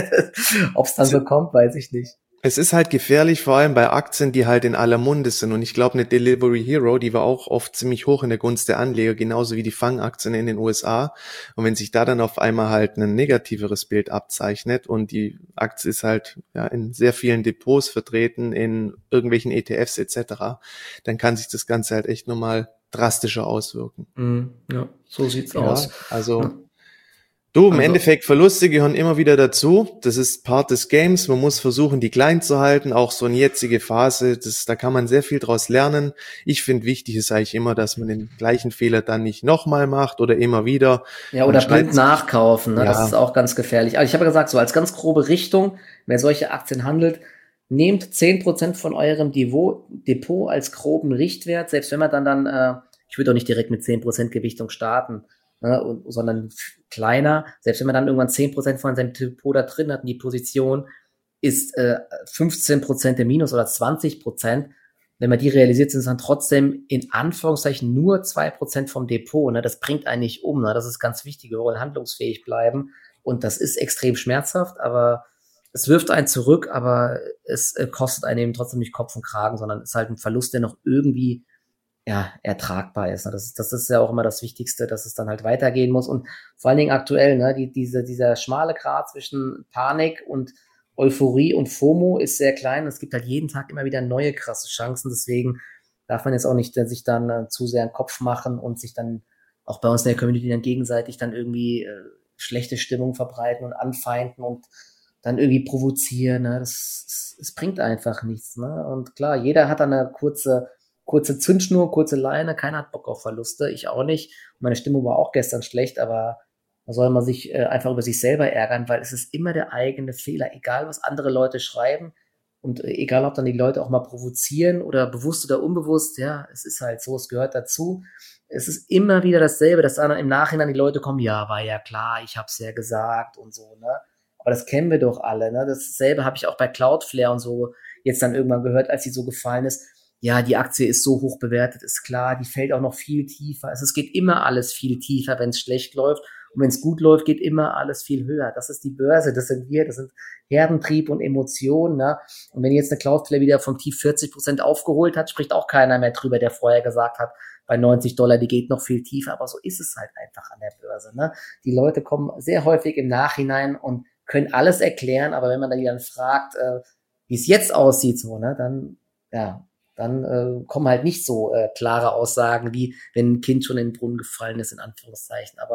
Ob es dann so kommt, weiß ich nicht. Es ist halt gefährlich, vor allem bei Aktien, die halt in aller Munde sind. Und ich glaube, eine Delivery Hero, die war auch oft ziemlich hoch in der Gunst der Anleger, genauso wie die Fang-Aktien in den U S A. Und wenn sich da dann auf einmal halt ein negativeres Bild abzeichnet und die Aktie ist halt ja in sehr vielen Depots vertreten, in irgendwelchen E T Fs et cetera, dann kann sich das Ganze halt echt nochmal drastischer auswirken. Mm, ja, so sieht's ja, aus. Also ja. Du, im also, Endeffekt, Verluste gehören immer wieder dazu. Das ist Part des Games. Man muss versuchen, die klein zu halten. Auch so eine jetzige Phase, das, da kann man sehr viel draus lernen. Ich finde, wichtig ist eigentlich immer, dass man den gleichen Fehler dann nicht nochmal macht oder immer wieder. Ja, oder blind nachkaufen. Ne? Ja. Das ist auch ganz gefährlich. Also ich habe ja gesagt, so als ganz grobe Richtung, wer solche Aktien handelt, nehmt zehn Prozent von eurem Depot, Depot als groben Richtwert. Selbst wenn man dann, dann äh, ich würde auch nicht direkt mit zehn Prozent Gewichtung starten. Ne, und, sondern kleiner, selbst wenn man dann irgendwann zehn Prozent von seinem Depot da drin hat, und die Position ist äh, fünfzehn Prozent im Minus oder zwanzig Prozent, wenn man die realisiert, sind es dann trotzdem in Anführungszeichen nur zwei Prozent vom Depot, ne, das bringt einen nicht um, ne, das ist ganz wichtig, wir wollen handlungsfähig bleiben und das ist extrem schmerzhaft, aber es wirft einen zurück, aber es äh, kostet einen eben trotzdem nicht Kopf und Kragen, sondern ist halt ein Verlust, der noch irgendwie ja, ertragbar ist. Ne? Das ist, das ist ja auch immer das Wichtigste, dass es dann halt weitergehen muss. Und vor allen Dingen aktuell, ne, die, diese, dieser schmale Grat zwischen Panik und Euphorie und FOMO ist sehr klein. Es gibt halt jeden Tag immer wieder neue krasse Chancen. Deswegen darf man jetzt auch nicht sich dann äh, zu sehr einen Kopf machen und sich dann auch bei uns in der Community dann gegenseitig dann irgendwie äh, schlechte Stimmung verbreiten und anfeinden und dann irgendwie provozieren. Ne? Das, das, das bringt einfach nichts. Ne? Und klar, jeder hat dann eine kurze Kurze Zündschnur, kurze Leine, keiner hat Bock auf Verluste, ich auch nicht. Meine Stimmung war auch gestern schlecht, aber da soll man sich äh, einfach über sich selber ärgern, weil es ist immer der eigene Fehler, egal was andere Leute schreiben und äh, egal ob dann die Leute auch mal provozieren oder bewusst oder unbewusst, ja, es ist halt so, es gehört dazu. Es ist immer wieder dasselbe, dass dann im Nachhinein die Leute kommen, ja, war ja klar, ich hab's ja gesagt und so, ne. Aber das kennen wir doch alle, ne. Dasselbe habe ich auch bei Cloudflare und so jetzt dann irgendwann gehört, als sie so gefallen ist. Ja, die Aktie ist so hoch bewertet, ist klar, die fällt auch noch viel tiefer. Also es geht immer alles viel tiefer, wenn es schlecht läuft. Und wenn es gut läuft, geht immer alles viel höher. Das ist die Börse, das sind wir, das sind Herdentrieb und Emotionen. Ne? Und wenn jetzt eine Cloudflare wieder vom Tief vierzig Prozent aufgeholt hat, spricht auch keiner mehr drüber, der vorher gesagt hat, bei neunzig Dollar, die geht noch viel tiefer. Aber so ist es halt einfach an der Börse. Ne? Die Leute kommen sehr häufig im Nachhinein und können alles erklären. Aber wenn man dann, dann fragt, äh, wie es jetzt aussieht, so, ne, dann, ja, dann äh, kommen halt nicht so äh, klare Aussagen, wie wenn ein Kind schon in den Brunnen gefallen ist, in Anführungszeichen. Aber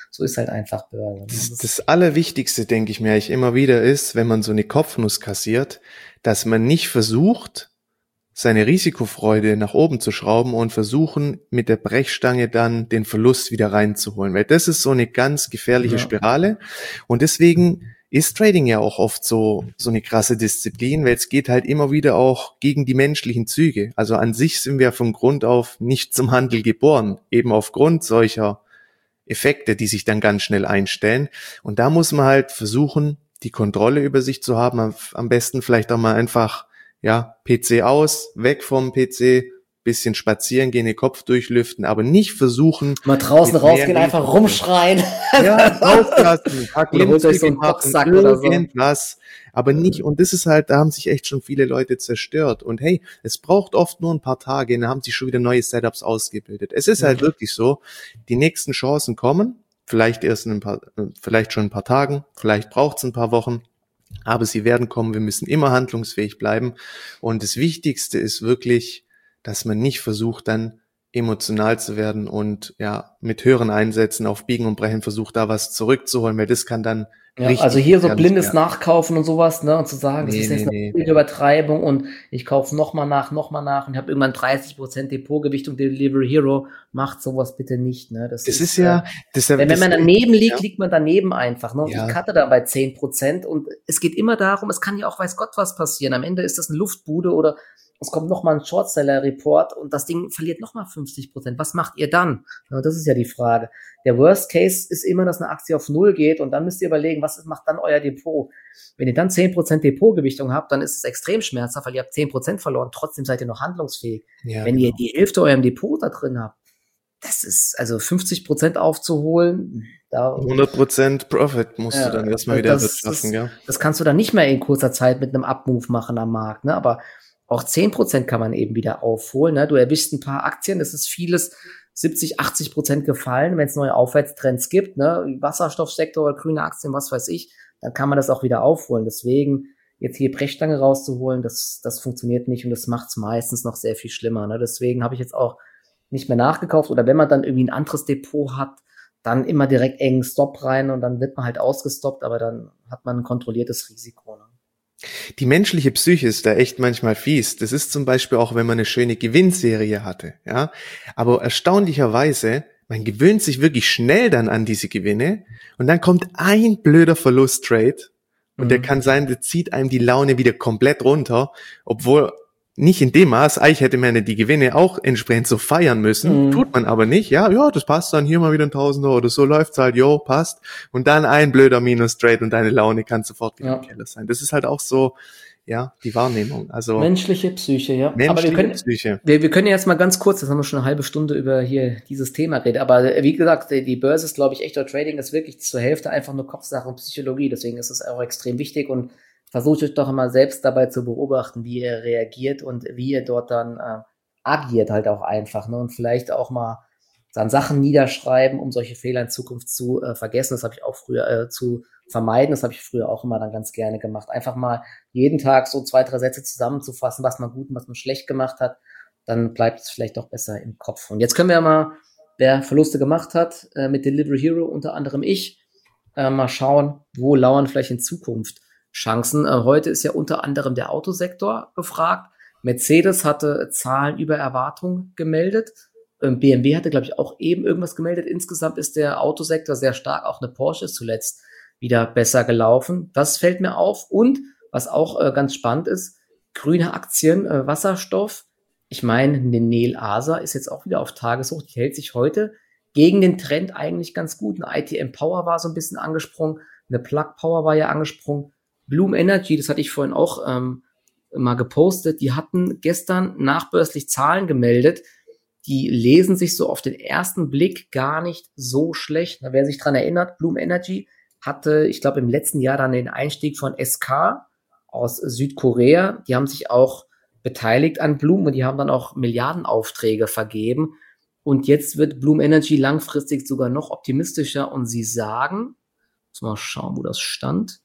so ist halt einfach Börse. Ne? Das, das Allerwichtigste, denke ich mir eigentlich immer wieder, ist, wenn man so eine Kopfnuss kassiert, dass man nicht versucht, seine Risikofreude nach oben zu schrauben und versuchen, mit der Brechstange dann den Verlust wieder reinzuholen. Weil das ist so eine ganz gefährliche ja. Spirale. Und deswegen ist Trading ja auch oft so, so eine krasse Disziplin, weil es geht halt immer wieder auch gegen die menschlichen Züge. Also an sich sind wir von Grund auf nicht zum Handel geboren, eben aufgrund solcher Effekte, die sich dann ganz schnell einstellen. Und da muss man halt versuchen, die Kontrolle über sich zu haben. Am besten vielleicht auch mal einfach, ja, P C aus, weg vom P C, bisschen spazieren gehen, den Kopf durchlüften, aber nicht versuchen... Mal draußen rausgehen, einfach rumschreien. Ja, rauslassen, so machen, irgendwas. Aber nicht, und das ist halt, da haben sich echt schon viele Leute zerstört. Und hey, es braucht oft nur ein paar Tage, und da haben sich schon wieder neue Setups ausgebildet. Es ist halt wirklich so, die nächsten Chancen kommen, vielleicht erst in ein paar, vielleicht schon ein paar Tagen, vielleicht braucht es ein paar Wochen, aber sie werden kommen, wir müssen immer handlungsfähig bleiben. Und das Wichtigste ist wirklich, dass man nicht versucht, dann emotional zu werden und ja mit höheren Einsätzen auf Biegen und Brechen versucht, da was zurückzuholen, weil das kann dann ja, also hier so blindes werden. Nachkaufen und sowas, ne, und zu sagen, nee, das ist jetzt nee, eine nee. Übertreibung und ich kaufe nochmal nach, nochmal nach und ich habe irgendwann dreißig Prozent Depotgewichtung, Delivery Hero, macht sowas bitte nicht, ne. Das, das ist, ist ja, das, wenn, das, wenn man daneben liegt, ja. liegt man daneben einfach, ne, und ja. ich cutte dann bei zehn Prozent und es geht immer darum, es kann ja auch weiß Gott was passieren, am Ende ist das eine Luftbude oder es kommt nochmal ein Shortseller-Report und das Ding verliert nochmal fünfzig Prozent. Was macht ihr dann? Ja, das ist ja die Frage. Der Worst Case ist immer, dass eine Aktie auf Null geht und dann müsst ihr überlegen, was macht dann euer Depot? Wenn ihr dann zehn Prozent Depotgewichtung habt, dann ist es extrem schmerzhaft, weil ihr habt zehn Prozent verloren, trotzdem seid ihr noch handlungsfähig. Ja, Wenn genau. ihr die Hälfte eurem Depot da drin habt, das ist also fünfzig Prozent aufzuholen. Da, hundert Prozent Profit musst ja, du dann erstmal wieder wirtschaften. Das, das kannst du dann nicht mehr in kurzer Zeit mit einem Up-Move machen am Markt, ne? Aber auch zehn Prozent kann man eben wieder aufholen. Ne? Du erwischst ein paar Aktien, es ist vieles siebzig, achtzig Prozent gefallen, wenn es neue Aufwärtstrends gibt, ne? Wasserstoffsektor oder grüne Aktien, was weiß ich, dann kann man das auch wieder aufholen. Deswegen jetzt hier Brechstange rauszuholen, das, das funktioniert nicht und das macht es meistens noch sehr viel schlimmer. Ne? Deswegen habe ich jetzt auch nicht mehr nachgekauft oder wenn man dann irgendwie ein anderes Depot hat, dann immer direkt engen Stop rein und dann wird man halt ausgestoppt, aber dann hat man ein kontrolliertes Risiko. Ne? Die menschliche Psyche ist da echt manchmal fies. Das ist zum Beispiel auch, wenn man eine schöne Gewinnserie hatte, ja. Aber erstaunlicherweise, man gewöhnt sich wirklich schnell dann an diese Gewinne und dann kommt ein blöder Verlusttrade und mhm. der kann sein, der zieht einem die Laune wieder komplett runter, obwohl nicht in dem Maß, eigentlich hätte man die Gewinne auch entsprechend so feiern müssen, mhm. tut man aber nicht, ja, ja, das passt dann, hier mal wieder ein Tausender oder so läuft's halt, jo, passt, und dann ein blöder Minus-Trade und deine Laune kann sofort wieder ja. im Keller sein. Das ist halt auch so, ja, die Wahrnehmung, also. Menschliche Psyche, ja. Menschliche aber wir können, Psyche. Wir, wir können jetzt mal ganz kurz, das haben wir schon eine halbe Stunde über hier dieses Thema reden, aber wie gesagt, die Börse ist, glaube ich, echt, oder Trading ist wirklich zur Hälfte einfach nur Kopfsache und Psychologie, deswegen ist es auch extrem wichtig und versucht euch doch immer selbst dabei zu beobachten, wie ihr reagiert und wie ihr dort dann äh, agiert halt auch einfach, ne? Und vielleicht auch mal dann Sachen niederschreiben, um solche Fehler in Zukunft zu äh, vergessen. Das habe ich auch früher äh, zu vermeiden. Das habe ich früher auch immer dann ganz gerne gemacht. Einfach mal jeden Tag so zwei, drei Sätze zusammenzufassen, was man gut und was man schlecht gemacht hat. Dann bleibt es vielleicht doch besser im Kopf. Und jetzt können wir mal, wer Verluste gemacht hat, äh, mit Delivery Hero, unter anderem ich, äh, mal schauen, wo lauern vielleicht in Zukunft Chancen. Äh, heute ist ja unter anderem der Autosektor gefragt. Mercedes hatte Zahlen über Erwartung gemeldet. Ähm, B M W hatte, glaube ich, auch eben irgendwas gemeldet. Insgesamt ist der Autosektor sehr stark. Auch eine Porsche ist zuletzt wieder besser gelaufen. Das fällt mir auf. Und was auch äh, ganz spannend ist, grüne Aktien, äh, Wasserstoff. Ich meine, eine Nel Asa ist jetzt auch wieder auf Tageshoch. Die hält sich heute gegen den Trend eigentlich ganz gut. Eine I T M Power war so ein bisschen angesprungen. Eine Plug Power war ja angesprungen. Bloom Energy, das hatte ich vorhin auch ähm, mal gepostet, die hatten gestern nachbörslich Zahlen gemeldet, die lesen sich so auf den ersten Blick gar nicht so schlecht. Na, wer sich dran erinnert, Bloom Energy hatte, ich glaube, im letzten Jahr dann den Einstieg von S K aus Südkorea. Die haben sich auch beteiligt an Bloom und die haben dann auch Milliardenaufträge vergeben. Und jetzt wird Bloom Energy langfristig sogar noch optimistischer und sie sagen, muss mal schauen, wo das stand,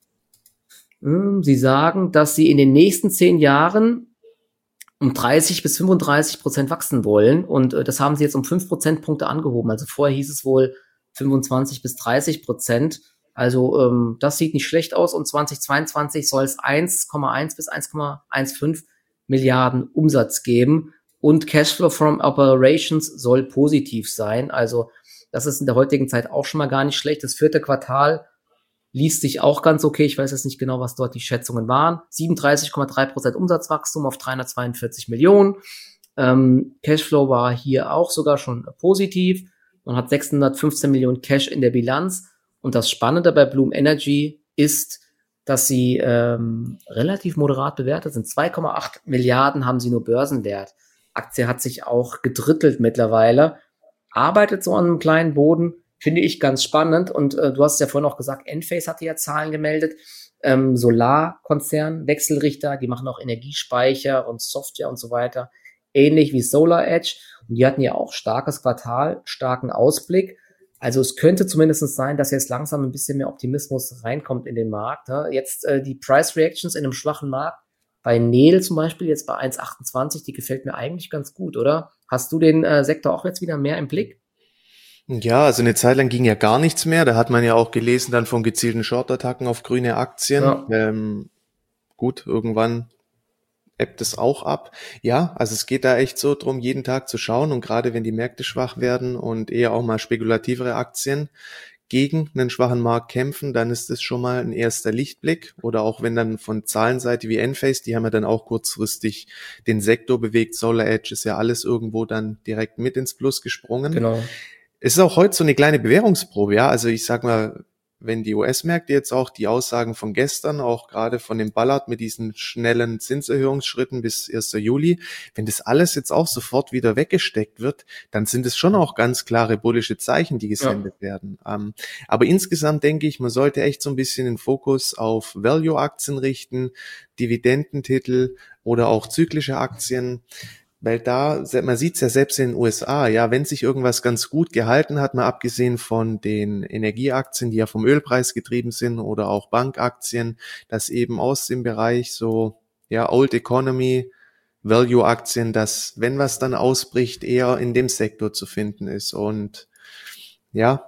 Sie sagen, dass sie in den nächsten zehn Jahren um dreißig bis fünfunddreißig Prozent wachsen wollen und äh, das haben sie jetzt um fünf Prozentpunkte angehoben. Also vorher hieß es wohl fünfundzwanzig bis dreißig Prozent. Also ähm, das sieht nicht schlecht aus und zweitausendzweiundzwanzig soll es eins Komma eins bis eins Komma fünfzehn Milliarden Umsatz geben und Cashflow from Operations soll positiv sein. Also das ist in der heutigen Zeit auch schon mal gar nicht schlecht. Das vierte Quartal liest sich auch ganz okay. Ich weiß jetzt nicht genau, was dort die Schätzungen waren. siebenunddreißig Komma drei Prozent Umsatzwachstum auf dreihundertzweiundvierzig Millionen. Ähm, Cashflow war hier auch sogar schon positiv. Man hat sechshundertfünfzehn Millionen Cash in der Bilanz. Und das Spannende bei Bloom Energy ist, dass sie ähm, relativ moderat bewertet sind. zwei Komma acht Milliarden haben sie nur Börsenwert. Aktie hat sich auch gedrittelt mittlerweile. Arbeitet so an einem kleinen Boden. Finde ich ganz spannend. Und äh, du hast ja vorhin auch gesagt, Enphase hatte ja Zahlen gemeldet. Ähm, Solarkonzern, Wechselrichter, die machen auch Energiespeicher und Software und so weiter. Ähnlich wie SolarEdge. Und die hatten ja auch starkes Quartal, starken Ausblick. Also es könnte zumindest sein, dass jetzt langsam ein bisschen mehr Optimismus reinkommt in den Markt. Ne? Jetzt äh, die Price Reactions in einem schwachen Markt. Bei Nel zum Beispiel jetzt bei eins Komma achtundzwanzig, die gefällt mir eigentlich ganz gut, oder? Hast du den äh, Sektor auch jetzt wieder mehr im Blick? Ja, also eine Zeit lang ging ja gar nichts mehr. Da hat man ja auch gelesen dann von gezielten Short-Attacken auf grüne Aktien. Ja. Ähm, gut, irgendwann ebbt es auch ab. Ja, also es geht da echt so drum, jeden Tag zu schauen und gerade wenn die Märkte schwach werden und eher auch mal spekulativere Aktien gegen einen schwachen Markt kämpfen, dann ist das schon mal ein erster Lichtblick. Oder auch wenn dann von Zahlenseite wie Enphase, die haben ja dann auch kurzfristig den Sektor bewegt. SolarEdge ist ja alles irgendwo dann direkt mit ins Plus gesprungen. Genau. Es ist auch heute so eine kleine Bewährungsprobe, ja. Also ich sag mal, wenn die U S-Märkte jetzt auch die Aussagen von gestern, auch gerade von dem Ballard mit diesen schnellen Zinserhöhungsschritten bis ersten Juli, wenn das alles jetzt auch sofort wieder weggesteckt wird, dann sind es schon auch ganz klare bullische Zeichen, die gesendet ja. werden. Ähm, aber insgesamt denke ich, man sollte echt so ein bisschen den Fokus auf Value-Aktien richten, Dividendentitel oder auch zyklische Aktien. Weil da, man sieht es ja selbst in den U S A, ja, wenn sich irgendwas ganz gut gehalten hat, mal abgesehen von den Energieaktien, die ja vom Ölpreis getrieben sind oder auch Bankaktien, dass eben aus dem Bereich so, ja, Old Economy, Value-Aktien, dass, wenn was dann ausbricht, eher in dem Sektor zu finden ist. Und ja,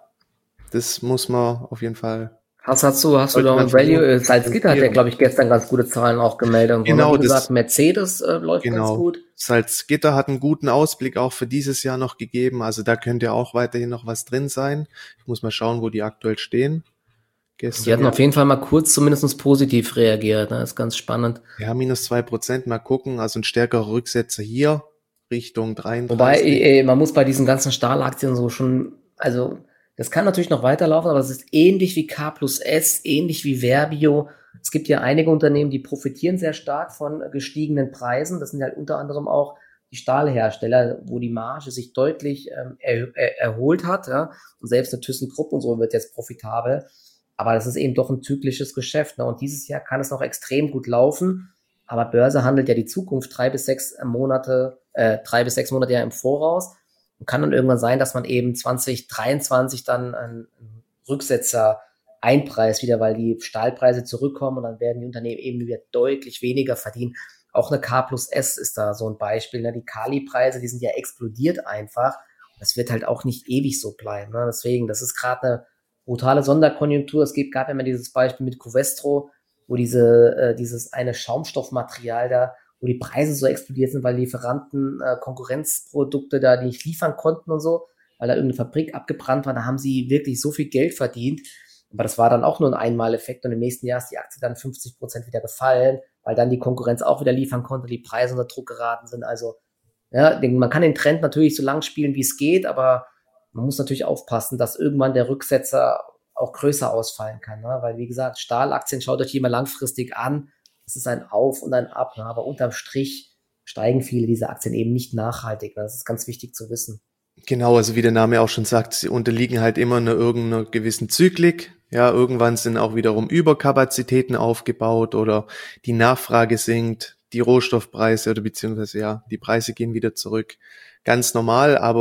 das muss man auf jeden Fall. Hast, hast du, hast du da ein Value? Salzgitter hat ja, glaube ich, gestern ganz gute Zahlen auch gemeldet. Und genau, wie gesagt, Mercedes äh, läuft genau. ganz gut. Salzgitter hat einen guten Ausblick auch für dieses Jahr noch gegeben. Also da könnte auch weiterhin noch was drin sein. Ich muss mal schauen, wo die aktuell stehen. Gestern, die hatten ja. auf jeden Fall mal kurz zumindest positiv reagiert. Ne? Das ist ganz spannend. Ja, minus zwei Prozent. Mal gucken. Also ein stärkerer Rücksetzer hier Richtung dreiunddreißig. Wobei, ey, man muss bei diesen ganzen Stahlaktien so schon, also das kann natürlich noch weiterlaufen, aber es ist ähnlich wie K plus S, ähnlich wie Verbio. Es gibt ja einige Unternehmen, die profitieren sehr stark von gestiegenen Preisen. Das sind halt unter anderem auch die Stahlhersteller, wo die Marge sich deutlich ähm, er, er, erholt hat. Ja? Und selbst eine ThyssenKrupp und so wird jetzt profitabel. Aber das ist eben doch ein zyklisches Geschäft. Ne? Und dieses Jahr kann es noch extrem gut laufen. Aber Börse handelt ja die Zukunft drei bis sechs Monate, äh, drei bis sechs Monate ja im Voraus. Und kann dann irgendwann sein, dass man eben zwanzig dreiundzwanzig dann einen Rücksetzer einpreist wieder, weil die Stahlpreise zurückkommen und dann werden die Unternehmen eben wieder deutlich weniger verdienen. Auch eine K plus S ist da so ein Beispiel. Ne? Die Kali-Preise, die sind ja explodiert einfach. Das wird halt auch nicht ewig so bleiben. Ne? Deswegen, das ist gerade eine brutale Sonderkonjunktur. Es gibt, gab immer dieses Beispiel mit Covestro, wo diese äh, dieses eine Schaumstoffmaterial da, wo die Preise so explodiert sind, weil Lieferanten äh, Konkurrenzprodukte da die nicht liefern konnten und so, weil da irgendeine Fabrik abgebrannt war. Da haben sie wirklich so viel Geld verdient. Aber das war dann auch nur ein Einmaleffekt und im nächsten Jahr ist die Aktie dann fünfzig Prozent wieder gefallen, weil dann die Konkurrenz auch wieder liefern konnte, die Preise unter Druck geraten sind. Also ja, man kann den Trend natürlich so lang spielen, wie es geht, aber man muss natürlich aufpassen, dass irgendwann der Rücksetzer auch größer ausfallen kann. Ne? Weil wie gesagt, Stahlaktien, schaut euch die mal langfristig an. Es ist ein Auf und ein Ab, ne? Aber unterm Strich steigen viele dieser Aktien eben nicht nachhaltig. Ne? Das ist ganz wichtig zu wissen. Genau, also wie der Name auch schon sagt, sie unterliegen halt immer einer irgendeiner gewissen Zyklik. Ja, irgendwann sind auch wiederum Überkapazitäten aufgebaut oder die Nachfrage sinkt, die Rohstoffpreise oder beziehungsweise ja, die Preise gehen wieder zurück. Ganz normal, aber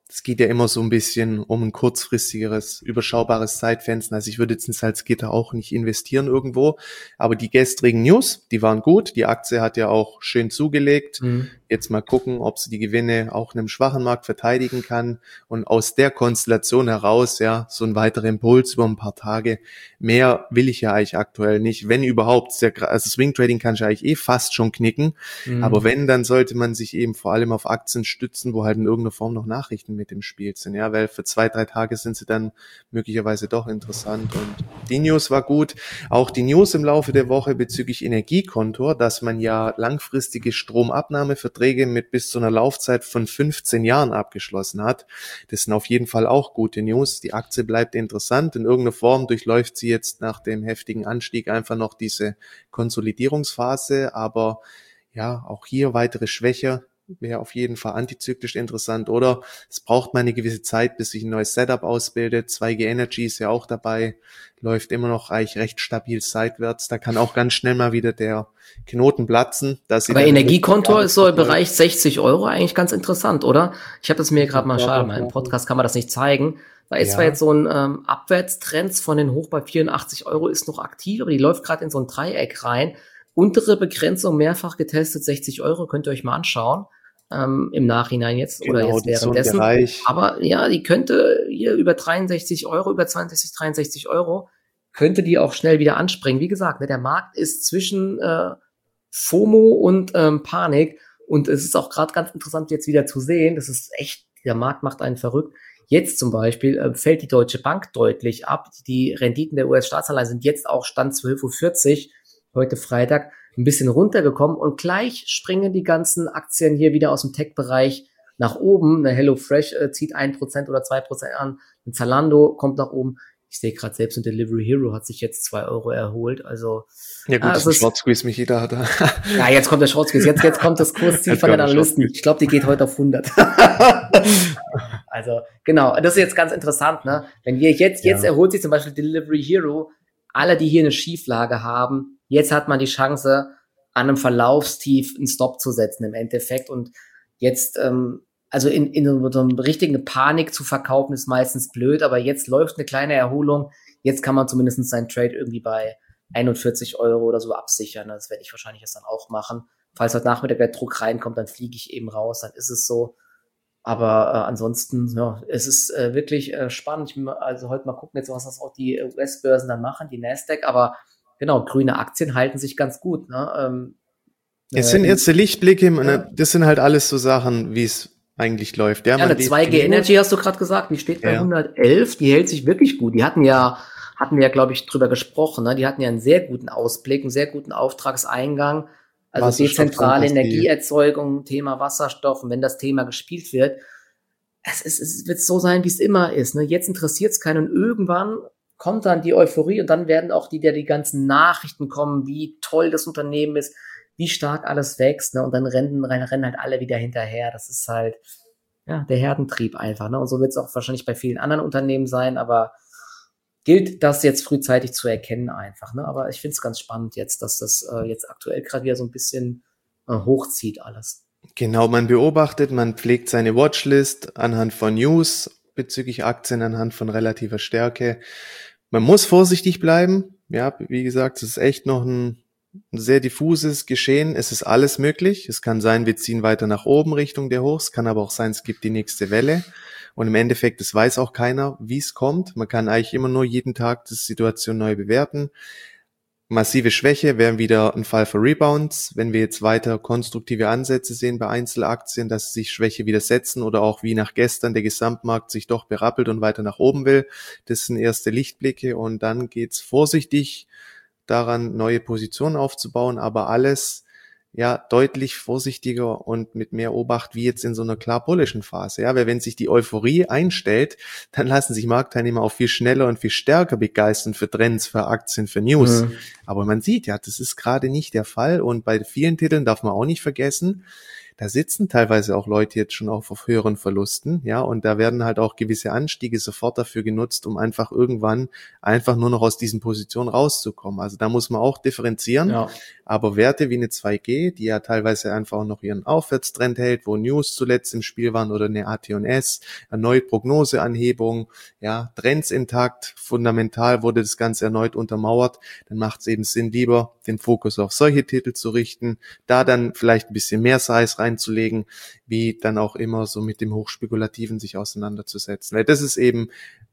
es geht ja immer so ein bisschen um ein kurzfristigeres, überschaubares Zeitfenster. Also ich würde jetzt in Salzgitter auch nicht investieren irgendwo. Aber die gestrigen News, die waren gut. Die Aktie hat ja auch schön zugelegt. Mhm. Jetzt mal gucken, ob sie die Gewinne auch in einem schwachen Markt verteidigen kann. Und aus der Konstellation heraus, ja, so ein weiterer Impuls über ein paar Tage. Mehr will ich ja eigentlich aktuell nicht. Wenn überhaupt, sehr, also Swing Trading kann ich eigentlich eh fast schon knicken. Mhm. Aber wenn, dann sollte man sich eben vor allem auf Aktien stützen, wo halt in irgendeiner Form noch Nachrichten mit im Spiel sind, ja, weil für zwei, drei Tage sind sie dann möglicherweise doch interessant. Und die News war gut. Auch die News im Laufe der Woche bezüglich Energiekontor, dass man ja langfristige Stromabnahmeverträge mit bis zu einer Laufzeit von fünfzehn Jahren abgeschlossen hat. Das sind auf jeden Fall auch gute News. Die Aktie bleibt interessant. In irgendeiner Form durchläuft sie jetzt nach dem heftigen Anstieg einfach noch diese Konsolidierungsphase, aber ja, auch hier weitere Schwäche wäre auf jeden Fall antizyklisch interessant, oder es braucht mal eine gewisse Zeit, bis sich ein neues Setup ausbildet. zwei G Energy ist ja auch dabei, läuft immer noch eigentlich recht stabil seitwärts. Da kann auch ganz schnell mal wieder der Knoten platzen. Dass Aber Energiekonto ist so im Bereich sechzig Euro eigentlich ganz interessant, oder? Ich habe das mir gerade mal, schade, mal im Podcast kann man das nicht zeigen. Da ist ja zwar jetzt so ein ähm, Abwärtstrend von den Hoch bei vierundachtzig Euro ist noch aktiv, aber die läuft gerade in so ein Dreieck rein. Untere Begrenzung mehrfach getestet, sechzig Euro, könnt ihr euch mal anschauen. Ähm, im Nachhinein jetzt genau, oder jetzt währenddessen. So aber ja, die könnte hier über dreiundsechzig Euro, über zweiundsechzig, dreiundsechzig Euro, könnte die auch schnell wieder anspringen. Wie gesagt, ne, der Markt ist zwischen äh, FOMO und ähm, Panik und es ist auch gerade ganz interessant jetzt wieder zu sehen, das ist echt, der Markt macht einen verrückt. Jetzt zum Beispiel äh, fällt die Deutsche Bank deutlich ab. Die Renditen der U S-Staatsanleihen sind jetzt auch Stand zwölf Uhr vierzig, heute Freitag, ein bisschen runtergekommen und gleich springen die ganzen Aktien hier wieder aus dem Tech-Bereich nach oben. Eine HelloFresh äh, zieht ein Prozent oder zwei Prozent an, ein Zalando kommt nach oben. Ich sehe gerade selbst ein Delivery Hero hat sich jetzt zwei Euro erholt. Also ja gut, ah, das ist Short Squeeze mich jeder hat. Ja, jetzt kommt der Short Squeeze. Jetzt, jetzt kommt das Kursziel von den Analysten. Ich glaube, die geht heute auf hundert. Also genau, das ist jetzt ganz interessant, ne? Wenn wir jetzt, jetzt ja. erholt sich zum Beispiel Delivery Hero, alle, die hier eine Schieflage haben, jetzt hat man die Chance, an einem Verlaufstief einen Stop zu setzen im Endeffekt. Und jetzt, ähm, also in, in so einer richtigen Panik zu verkaufen, ist meistens blöd, aber jetzt läuft eine kleine Erholung. Jetzt kann man zumindest seinen Trade irgendwie bei einundvierzig Euro oder so absichern. Das werde ich wahrscheinlich jetzt dann auch machen. Falls heute Nachmittag der Druck reinkommt, dann fliege ich eben raus, dann ist es so. Aber äh, ansonsten, ja, es ist äh, wirklich äh, spannend. Ich, also heute mal gucken jetzt, was das auch die U S-Börsen dann machen, die Nasdaq. Aber genau, grüne Aktien halten sich ganz gut. Ne? Ähm, es sind erste Lichtblicke, ja. Das sind halt alles so Sachen, wie es eigentlich läuft. Ja, ja eine zwei G Energy hast du gerade gesagt, die steht bei ja. hundertelf, die hält sich wirklich gut. Die hatten ja, hatten wir ja, glaube ich, drüber gesprochen. Ne? Die hatten ja einen sehr guten Ausblick, einen sehr guten Auftragseingang. Also dezentrale Energieerzeugung, Thema Wasserstoff. Und wenn das Thema gespielt wird, es, ist, es wird so sein, wie es immer ist. Ne? Jetzt interessiert es keinen und irgendwann kommt dann die Euphorie und dann werden auch die, die, die ganzen Nachrichten kommen, wie toll das Unternehmen ist, wie stark alles wächst. Ne? Und dann rennen, rennen halt alle wieder hinterher. Das ist halt ja der Herdentrieb einfach. Ne? Und so wird es auch wahrscheinlich bei vielen anderen Unternehmen sein, aber gilt das jetzt frühzeitig zu erkennen einfach. Ne? Aber ich finde es ganz spannend jetzt, dass das äh, jetzt aktuell gerade wieder so ein bisschen äh, hochzieht alles. Genau, man beobachtet, man pflegt seine Watchlist anhand von News bezüglich Aktien, anhand von relativer Stärke. Man muss vorsichtig bleiben. Ja, wie gesagt, es ist echt noch ein, ein sehr diffuses Geschehen. Es ist alles möglich. Es kann sein, wir ziehen weiter nach oben Richtung der Hochs. Es kann aber auch sein, es gibt die nächste Welle. Und im Endeffekt, das weiß auch keiner, wie es kommt. Man kann eigentlich immer nur jeden Tag die Situation neu bewerten. Massive Schwäche wären wieder ein Fall für Rebounds. Wenn wir jetzt weiter konstruktive Ansätze sehen bei Einzelaktien, dass sich Schwäche widersetzen oder auch wie nach gestern der Gesamtmarkt sich doch berappelt und weiter nach oben will. Das sind erste Lichtblicke und dann geht's vorsichtig daran, neue Positionen aufzubauen, aber alles ja deutlich vorsichtiger und mit mehr Obacht wie jetzt in so einer klar bullischen Phase. Ja, weil wenn sich die Euphorie einstellt, dann lassen sich Marktteilnehmer auch viel schneller und viel stärker begeistern für Trends, für Aktien, für News. Mhm. Aber man sieht ja, das ist gerade nicht der Fall und bei vielen Titeln darf man auch nicht vergessen, da sitzen teilweise auch Leute jetzt schon auf, auf höheren Verlusten, ja, und da werden halt auch gewisse Anstiege sofort dafür genutzt, um einfach irgendwann einfach nur noch aus diesen Positionen rauszukommen. Also da muss man auch differenzieren, ja. Aber Werte wie eine zwei G, die ja teilweise einfach auch noch ihren Aufwärtstrend hält, wo News zuletzt im Spiel waren, oder eine A T und S, erneut Prognoseanhebung, ja, Trends intakt, fundamental wurde das Ganze erneut untermauert, dann macht es eben Sinn, lieber den Fokus auf solche Titel zu richten, da dann vielleicht ein bisschen mehr Size reinzulegen, wie dann auch immer so mit dem Hochspekulativen sich auseinanderzusetzen. Weil das ist eben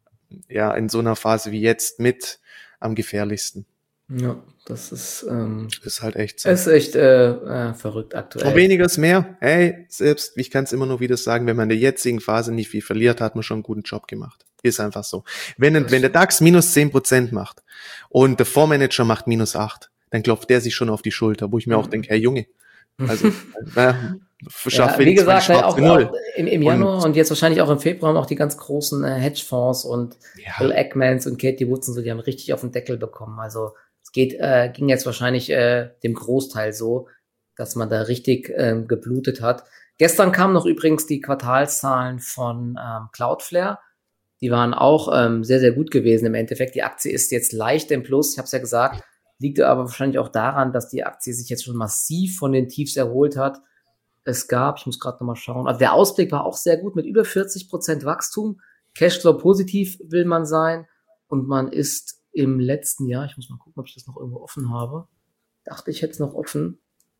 ja in so einer Phase wie jetzt mit am gefährlichsten. Ja, das ist ähm, ist halt echt so. Ist echt äh, äh, verrückt aktuell. Und weniger ist mehr. Hey, selbst, ich kann es immer nur wieder sagen, wenn man in der jetzigen Phase nicht viel verliert, hat man schon einen guten Job gemacht. Ist einfach so. Wenn, wenn der DAX minus zehn Prozent macht und der Fondsmanager macht minus acht, dann klopft der sich schon auf die Schulter, wo ich mir mhm. auch denke, hey Junge, also äh, ja, wie gesagt, halt auch, auch im, im Januar und, und jetzt wahrscheinlich auch im Februar haben auch die ganz großen äh, Hedgefonds und ja. Bill Ackmans und Katie Woods und so, die haben richtig auf den Deckel bekommen. Also es geht, äh, ging jetzt wahrscheinlich äh, dem Großteil so, dass man da richtig ähm, geblutet hat. Gestern kamen noch übrigens die Quartalszahlen von ähm, Cloudflare. Die waren auch ähm, sehr, sehr gut gewesen im Endeffekt. Die Aktie ist jetzt leicht im Plus, ich habe es ja gesagt, liegt aber wahrscheinlich auch daran, dass die Aktie sich jetzt schon massiv von den Tiefs erholt hat. Es gab, ich muss gerade nochmal schauen, also der Ausblick war auch sehr gut mit über vierzig Prozent Wachstum. Cashflow positiv will man sein und man ist im letzten Jahr, ich muss mal gucken, ob ich das noch irgendwo offen habe. Dachte ich hätte es noch offen.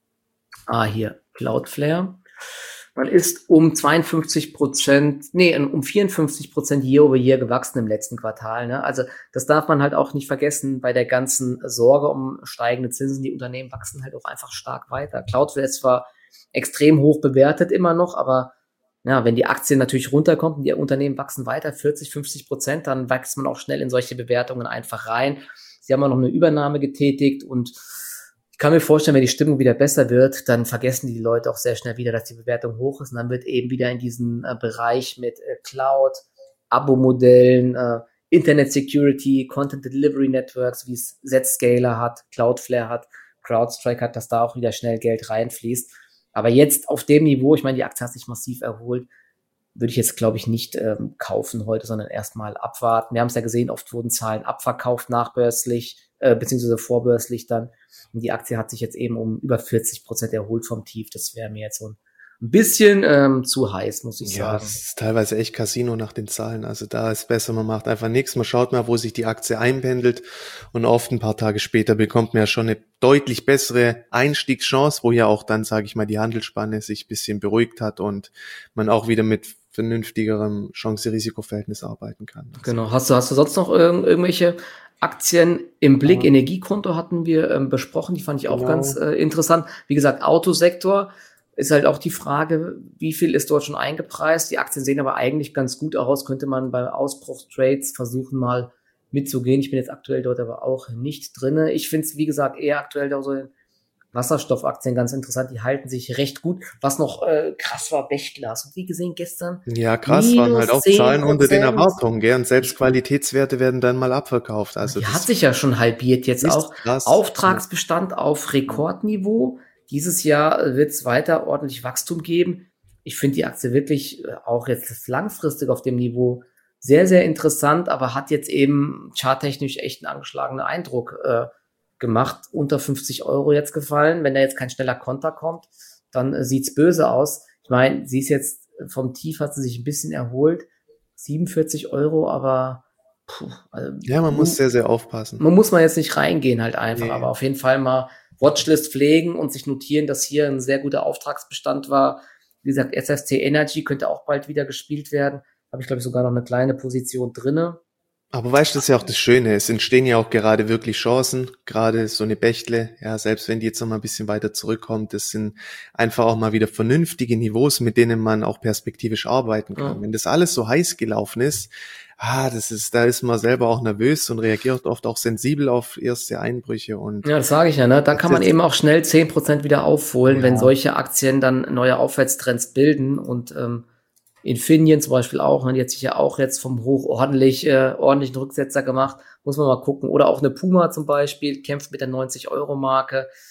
Ah, hier, Cloudflare. Man ist um zweiundfünfzig Prozent, nee, um vierundfünfzig Prozent year over year gewachsen im letzten Quartal. Ne? Also das darf man halt auch nicht vergessen bei der ganzen Sorge um steigende Zinsen. Die Unternehmen wachsen halt auch einfach stark weiter. Cloudflare ist zwar extrem hoch bewertet immer noch, aber ja, wenn die Aktien natürlich runterkommt und die Unternehmen wachsen weiter, vierzig, fünfzig Prozent, dann wächst man auch schnell in solche Bewertungen einfach rein. Sie haben auch noch eine Übernahme getätigt und ich kann mir vorstellen, wenn die Stimmung wieder besser wird, dann vergessen die Leute auch sehr schnell wieder, dass die Bewertung hoch ist und dann wird eben wieder in diesen äh, Bereich mit äh, Cloud, Abo-Modellen, äh, Internet Security, Content Delivery Networks, wie es Zscaler hat, Cloudflare hat, CrowdStrike hat, dass da auch wieder schnell Geld reinfließt. Aber jetzt auf dem Niveau, ich meine, die Aktie hat sich massiv erholt, würde ich jetzt, glaube ich, nicht ähm, kaufen heute, sondern erstmal abwarten. Wir haben es ja gesehen, oft wurden Zahlen abverkauft nachbörslich, äh, beziehungsweise vorbörslich dann. Und die Aktie hat sich jetzt eben um über vierzig Prozent erholt vom Tief. Das wäre mir jetzt so ein ein bisschen ähm, zu heiß, muss ich ja, sagen. Ja, es ist teilweise echt Casino nach den Zahlen. Also da ist besser, man macht einfach nichts. Man schaut mal, wo sich die Aktie einpendelt. Und oft ein paar Tage später bekommt man ja schon eine deutlich bessere Einstiegschance, wo ja auch dann, sage ich mal, die Handelsspanne sich ein bisschen beruhigt hat und man auch wieder mit vernünftigerem Chance-Risiko-Verhältnis arbeiten kann. Also genau. Hast du, hast du sonst noch irg- irgendwelche Aktien im Blick? Ja. Energiekonto hatten wir ähm, besprochen. Die fand ich auch genau. ganz äh, interessant. Wie gesagt, Autosektor. Ist halt auch die Frage, wie viel ist dort schon eingepreist. Die Aktien sehen aber eigentlich ganz gut aus. Könnte man bei Ausbruchstrades versuchen, mal mitzugehen. Ich bin jetzt aktuell dort aber auch nicht drinne. Ich finde es, wie gesagt, eher aktuell da so Wasserstoffaktien ganz interessant. Die halten sich recht gut. Was noch äh, krass war, Bechtle. Hast du die gesehen gestern? Ja, krass, waren halt auch Zahlen unter den Erwartungen, gell? Und selbst Qualitätswerte werden dann mal abverkauft. Also die das hat sich ja schon halbiert jetzt auch. Krass. Auftragsbestand auf Rekordniveau. Dieses Jahr wird es weiter ordentlich Wachstum geben. Ich finde die Aktie wirklich auch jetzt langfristig auf dem Niveau sehr, sehr interessant, aber hat jetzt eben charttechnisch echt einen angeschlagenen Eindruck äh, gemacht. Unter fünfzig Euro jetzt gefallen. Wenn da jetzt kein schneller Konter kommt, dann äh, sieht's böse aus. Ich meine, sie ist jetzt vom Tief, hat sie sich ein bisschen erholt. siebenundvierzig Euro, aber puh, also, ja, man muss sehr, sehr aufpassen. Man muss mal jetzt nicht reingehen halt einfach, nee. Aber auf jeden Fall mal Watchlist pflegen und sich notieren, dass hier ein sehr guter Auftragsbestand war. Wie gesagt, S F C Energy könnte auch bald wieder gespielt werden. Habe ich, glaube ich, sogar noch eine kleine Position drinne. Aber weißt du, das ist ja auch das Schöne. Es entstehen ja auch gerade wirklich Chancen. Gerade so eine Bechtle, ja, selbst wenn die jetzt noch mal ein bisschen weiter zurückkommt, das sind einfach auch mal wieder vernünftige Niveaus, mit denen man auch perspektivisch arbeiten kann. Ja. Wenn das alles so heiß gelaufen ist, ah, das ist, da ist man selber auch nervös und reagiert oft auch sensibel auf erste Einbrüche und. Ja, das sage ich ja, ne? Da kann man eben auch schnell zehn Prozent wieder aufholen, ja. Wenn solche Aktien dann neue Aufwärtstrends bilden und, ähm, Infineon zum Beispiel auch, ne? Die hat sich ja auch jetzt vom Hoch ordentlich, äh, ordentlichen Rücksetzer gemacht. Muss man mal gucken. Oder auch eine Puma zum Beispiel, kämpft mit der neunzig Euro Marke.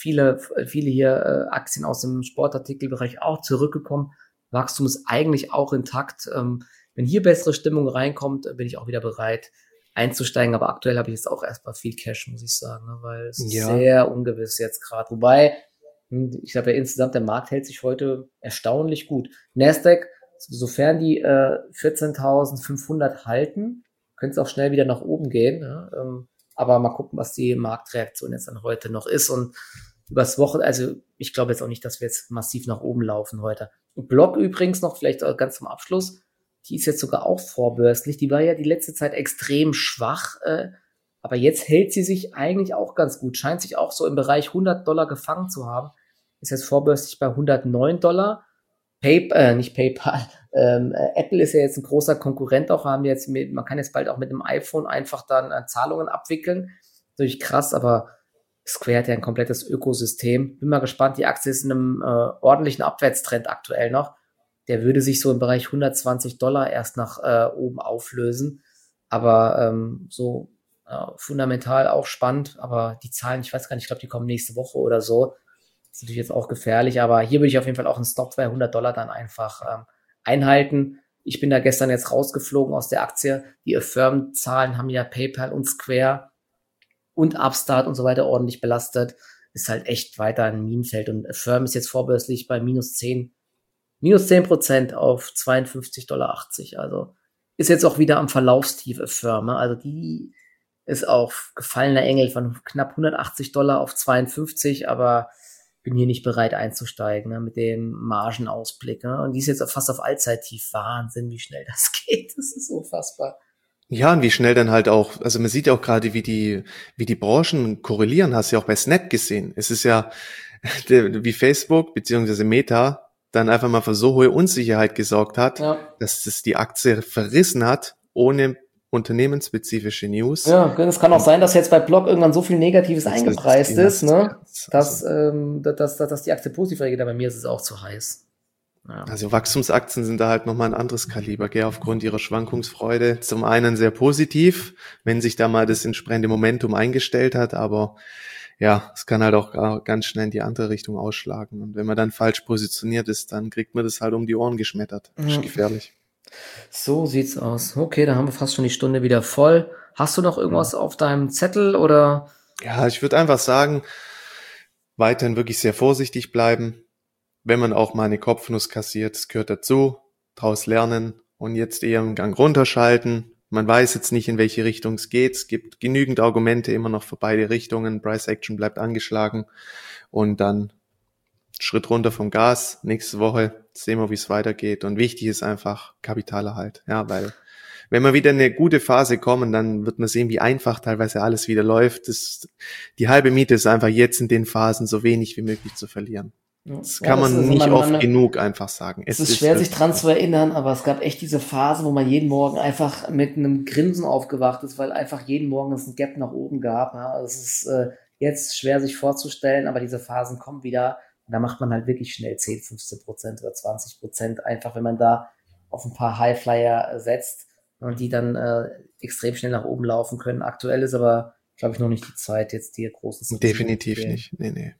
viele, viele hier äh, Aktien aus dem Sportartikelbereich auch zurückgekommen. Wachstum ist eigentlich auch intakt. Ähm, wenn hier bessere Stimmung reinkommt, bin ich auch wieder bereit einzusteigen. Aber aktuell habe ich jetzt auch erstmal viel Cash, muss ich sagen, ne? Weil es ist ja. sehr ungewiss jetzt gerade. Wobei, ich glaube ja insgesamt, der Markt hält sich heute erstaunlich gut. Nasdaq, sofern die äh, vierzehntausendfünfhundert halten, könnte es auch schnell wieder nach oben gehen. Ja? Ähm, aber mal gucken, was die Marktreaktion jetzt dann heute noch ist. Und übers Wochen, also ich glaube jetzt auch nicht, dass wir jetzt massiv nach oben laufen heute. Und Block übrigens noch, vielleicht ganz zum Abschluss, die ist jetzt sogar auch vorbörslich. Die war ja die letzte Zeit extrem schwach, äh, aber jetzt hält sie sich eigentlich auch ganz gut. Scheint sich auch so im Bereich hundert Dollar gefangen zu haben. Ist jetzt vorbörslich bei hundertneun Dollar. Paypal, äh, nicht PayPal, ähm, äh, Apple ist ja jetzt ein großer Konkurrent auch, haben jetzt mit, man kann jetzt bald auch mit einem iPhone einfach dann äh, Zahlungen abwickeln. Natürlich krass, aber Square hat ja ein komplettes Ökosystem. Bin mal gespannt, die Aktie ist in einem äh, ordentlichen Abwärtstrend aktuell noch. Der würde sich so im Bereich hundertzwanzig Dollar erst nach äh, oben auflösen. Aber ähm, so äh, fundamental auch spannend. Aber die Zahlen, ich weiß gar nicht, ich glaube, die kommen nächste Woche oder so. Das ist natürlich jetzt auch gefährlich. Aber hier würde ich auf jeden Fall auch einen Stop bei hundert Dollar dann einfach ähm, einhalten. Ich bin da gestern jetzt rausgeflogen aus der Aktie. Die Affirm-Zahlen haben ja PayPal und Square und Upstart und so weiter ordentlich belastet. Ist halt echt weiter ein Minenfeld. Und Affirm ist jetzt vorbörslich bei minus zehn Minus zehn Prozent auf zweiundfünfzig Dollar achtzig. Also ist jetzt auch wieder am Verlaufstief Affirm. Also die ist auch gefallener Engel von knapp hundertachtzig Dollar auf zweiundfünfzig, aber bin hier nicht bereit einzusteigen, ne, mit dem Margenausblick. Ne? Und die ist jetzt fast auf Allzeittief. Wahnsinn, wie schnell das geht. Das ist unfassbar. Ja, und wie schnell dann halt auch, also man sieht ja auch gerade, wie die, wie die Branchen korrelieren, hast du ja auch bei Snap gesehen. Es ist ja wie Facebook beziehungsweise Meta dann einfach mal für so hohe Unsicherheit gesorgt hat, ja. dass es die Aktie verrissen hat, ohne unternehmensspezifische News. Ja, es kann auch sein, dass jetzt bei Block irgendwann so viel Negatives das eingepreist ist, ist ne, dass, ähm, dass, dass, dass die Aktie positiv reagiert, aber bei mir ist es auch zu heiß. Ja. Also Wachstumsaktien sind da halt nochmal ein anderes Kaliber, gell, aufgrund ihrer Schwankungsfreude. Zum einen sehr positiv, wenn sich da mal das entsprechende Momentum eingestellt hat, aber ja, es kann halt auch ganz schnell in die andere Richtung ausschlagen. Und wenn man dann falsch positioniert ist, dann kriegt man das halt um die Ohren geschmettert. Das ist mhm. gefährlich. So sieht's aus. Okay, dann haben wir fast schon die Stunde wieder voll. Hast du noch irgendwas ja. auf deinem Zettel oder? Ja, ich würde einfach sagen, weiterhin wirklich sehr vorsichtig bleiben. Wenn man auch mal eine Kopfnuss kassiert, das gehört dazu. Draus lernen und jetzt eher einen Gang runterschalten. Man weiß jetzt nicht, in welche Richtung es geht. Es gibt genügend Argumente immer noch für beide Richtungen. Price Action bleibt angeschlagen. Und dann Schritt runter vom Gas. Nächste Woche sehen wir, wie es weitergeht. Und wichtig ist einfach Kapitalerhalt. Ja, weil wenn wir wieder in eine gute Phase kommen, dann wird man sehen, wie einfach teilweise alles wieder läuft. Das, die halbe Miete ist einfach jetzt in den Phasen so wenig wie möglich zu verlieren. Das kann ja, das man nicht oft eine, genug einfach sagen. Es, es ist schwer, sich dran zu erinnern, aber es gab echt diese Phase, wo man jeden Morgen einfach mit einem Grinsen aufgewacht ist, weil einfach jeden Morgen es ein Gap nach oben gab. Ja. Es ist äh, jetzt schwer, sich vorzustellen, aber diese Phasen kommen wieder. Und da macht man halt wirklich schnell zehn, fünfzehn Prozent oder zwanzig Prozent, einfach wenn man da auf ein paar Highflyer setzt und die dann äh, extrem schnell nach oben laufen können. Aktuell ist aber, glaube ich, noch nicht die Zeit, jetzt hier großes... Definitiv nicht, nee, nee.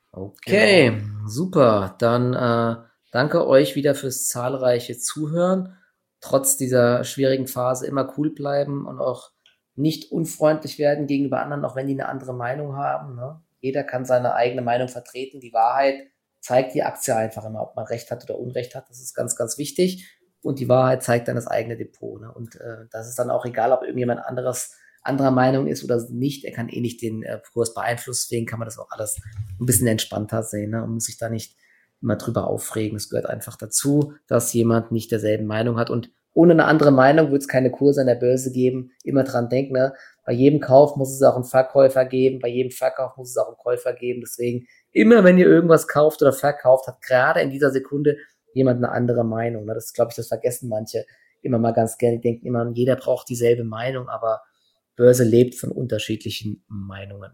Okay, ja. Super. Dann äh, danke euch wieder fürs zahlreiche Zuhören. Trotz dieser schwierigen Phase immer cool bleiben und auch nicht unfreundlich werden gegenüber anderen, auch wenn die eine andere Meinung haben. Ne? Jeder kann seine eigene Meinung vertreten. Die Wahrheit zeigt die Aktie einfach immer, ob man Recht hat oder Unrecht hat. Das ist ganz, ganz wichtig. Und die Wahrheit zeigt dann das eigene Depot. Ne? Und äh, das ist dann auch egal, ob irgendjemand anderes anderer Meinung ist oder nicht, er kann eh nicht den äh, Kurs beeinflussen, deswegen kann man das auch alles ein bisschen entspannter sehen, ne? Und muss sich da nicht immer drüber aufregen. Es gehört einfach dazu, dass jemand nicht derselben Meinung hat und ohne eine andere Meinung wird es keine Kurse an der Börse geben. Immer dran denken, ne? Bei jedem Kauf muss es auch einen Verkäufer geben, bei jedem Verkauf muss es auch einen Käufer geben, deswegen immer, wenn ihr irgendwas kauft oder verkauft, hat gerade in dieser Sekunde jemand eine andere Meinung, ne? Das ist, glaube ich, das vergessen manche immer mal ganz gerne, die denken immer, jeder braucht dieselbe Meinung, aber Börse lebt von unterschiedlichen Meinungen.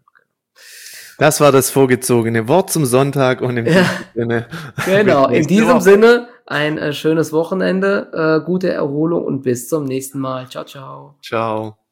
Das war das vorgezogene Wort zum Sonntag und im ja, Sinne. Genau, in diesem Woche. Sinne ein äh, schönes Wochenende, äh, gute Erholung und bis zum nächsten Mal. Ciao, ciao. Ciao.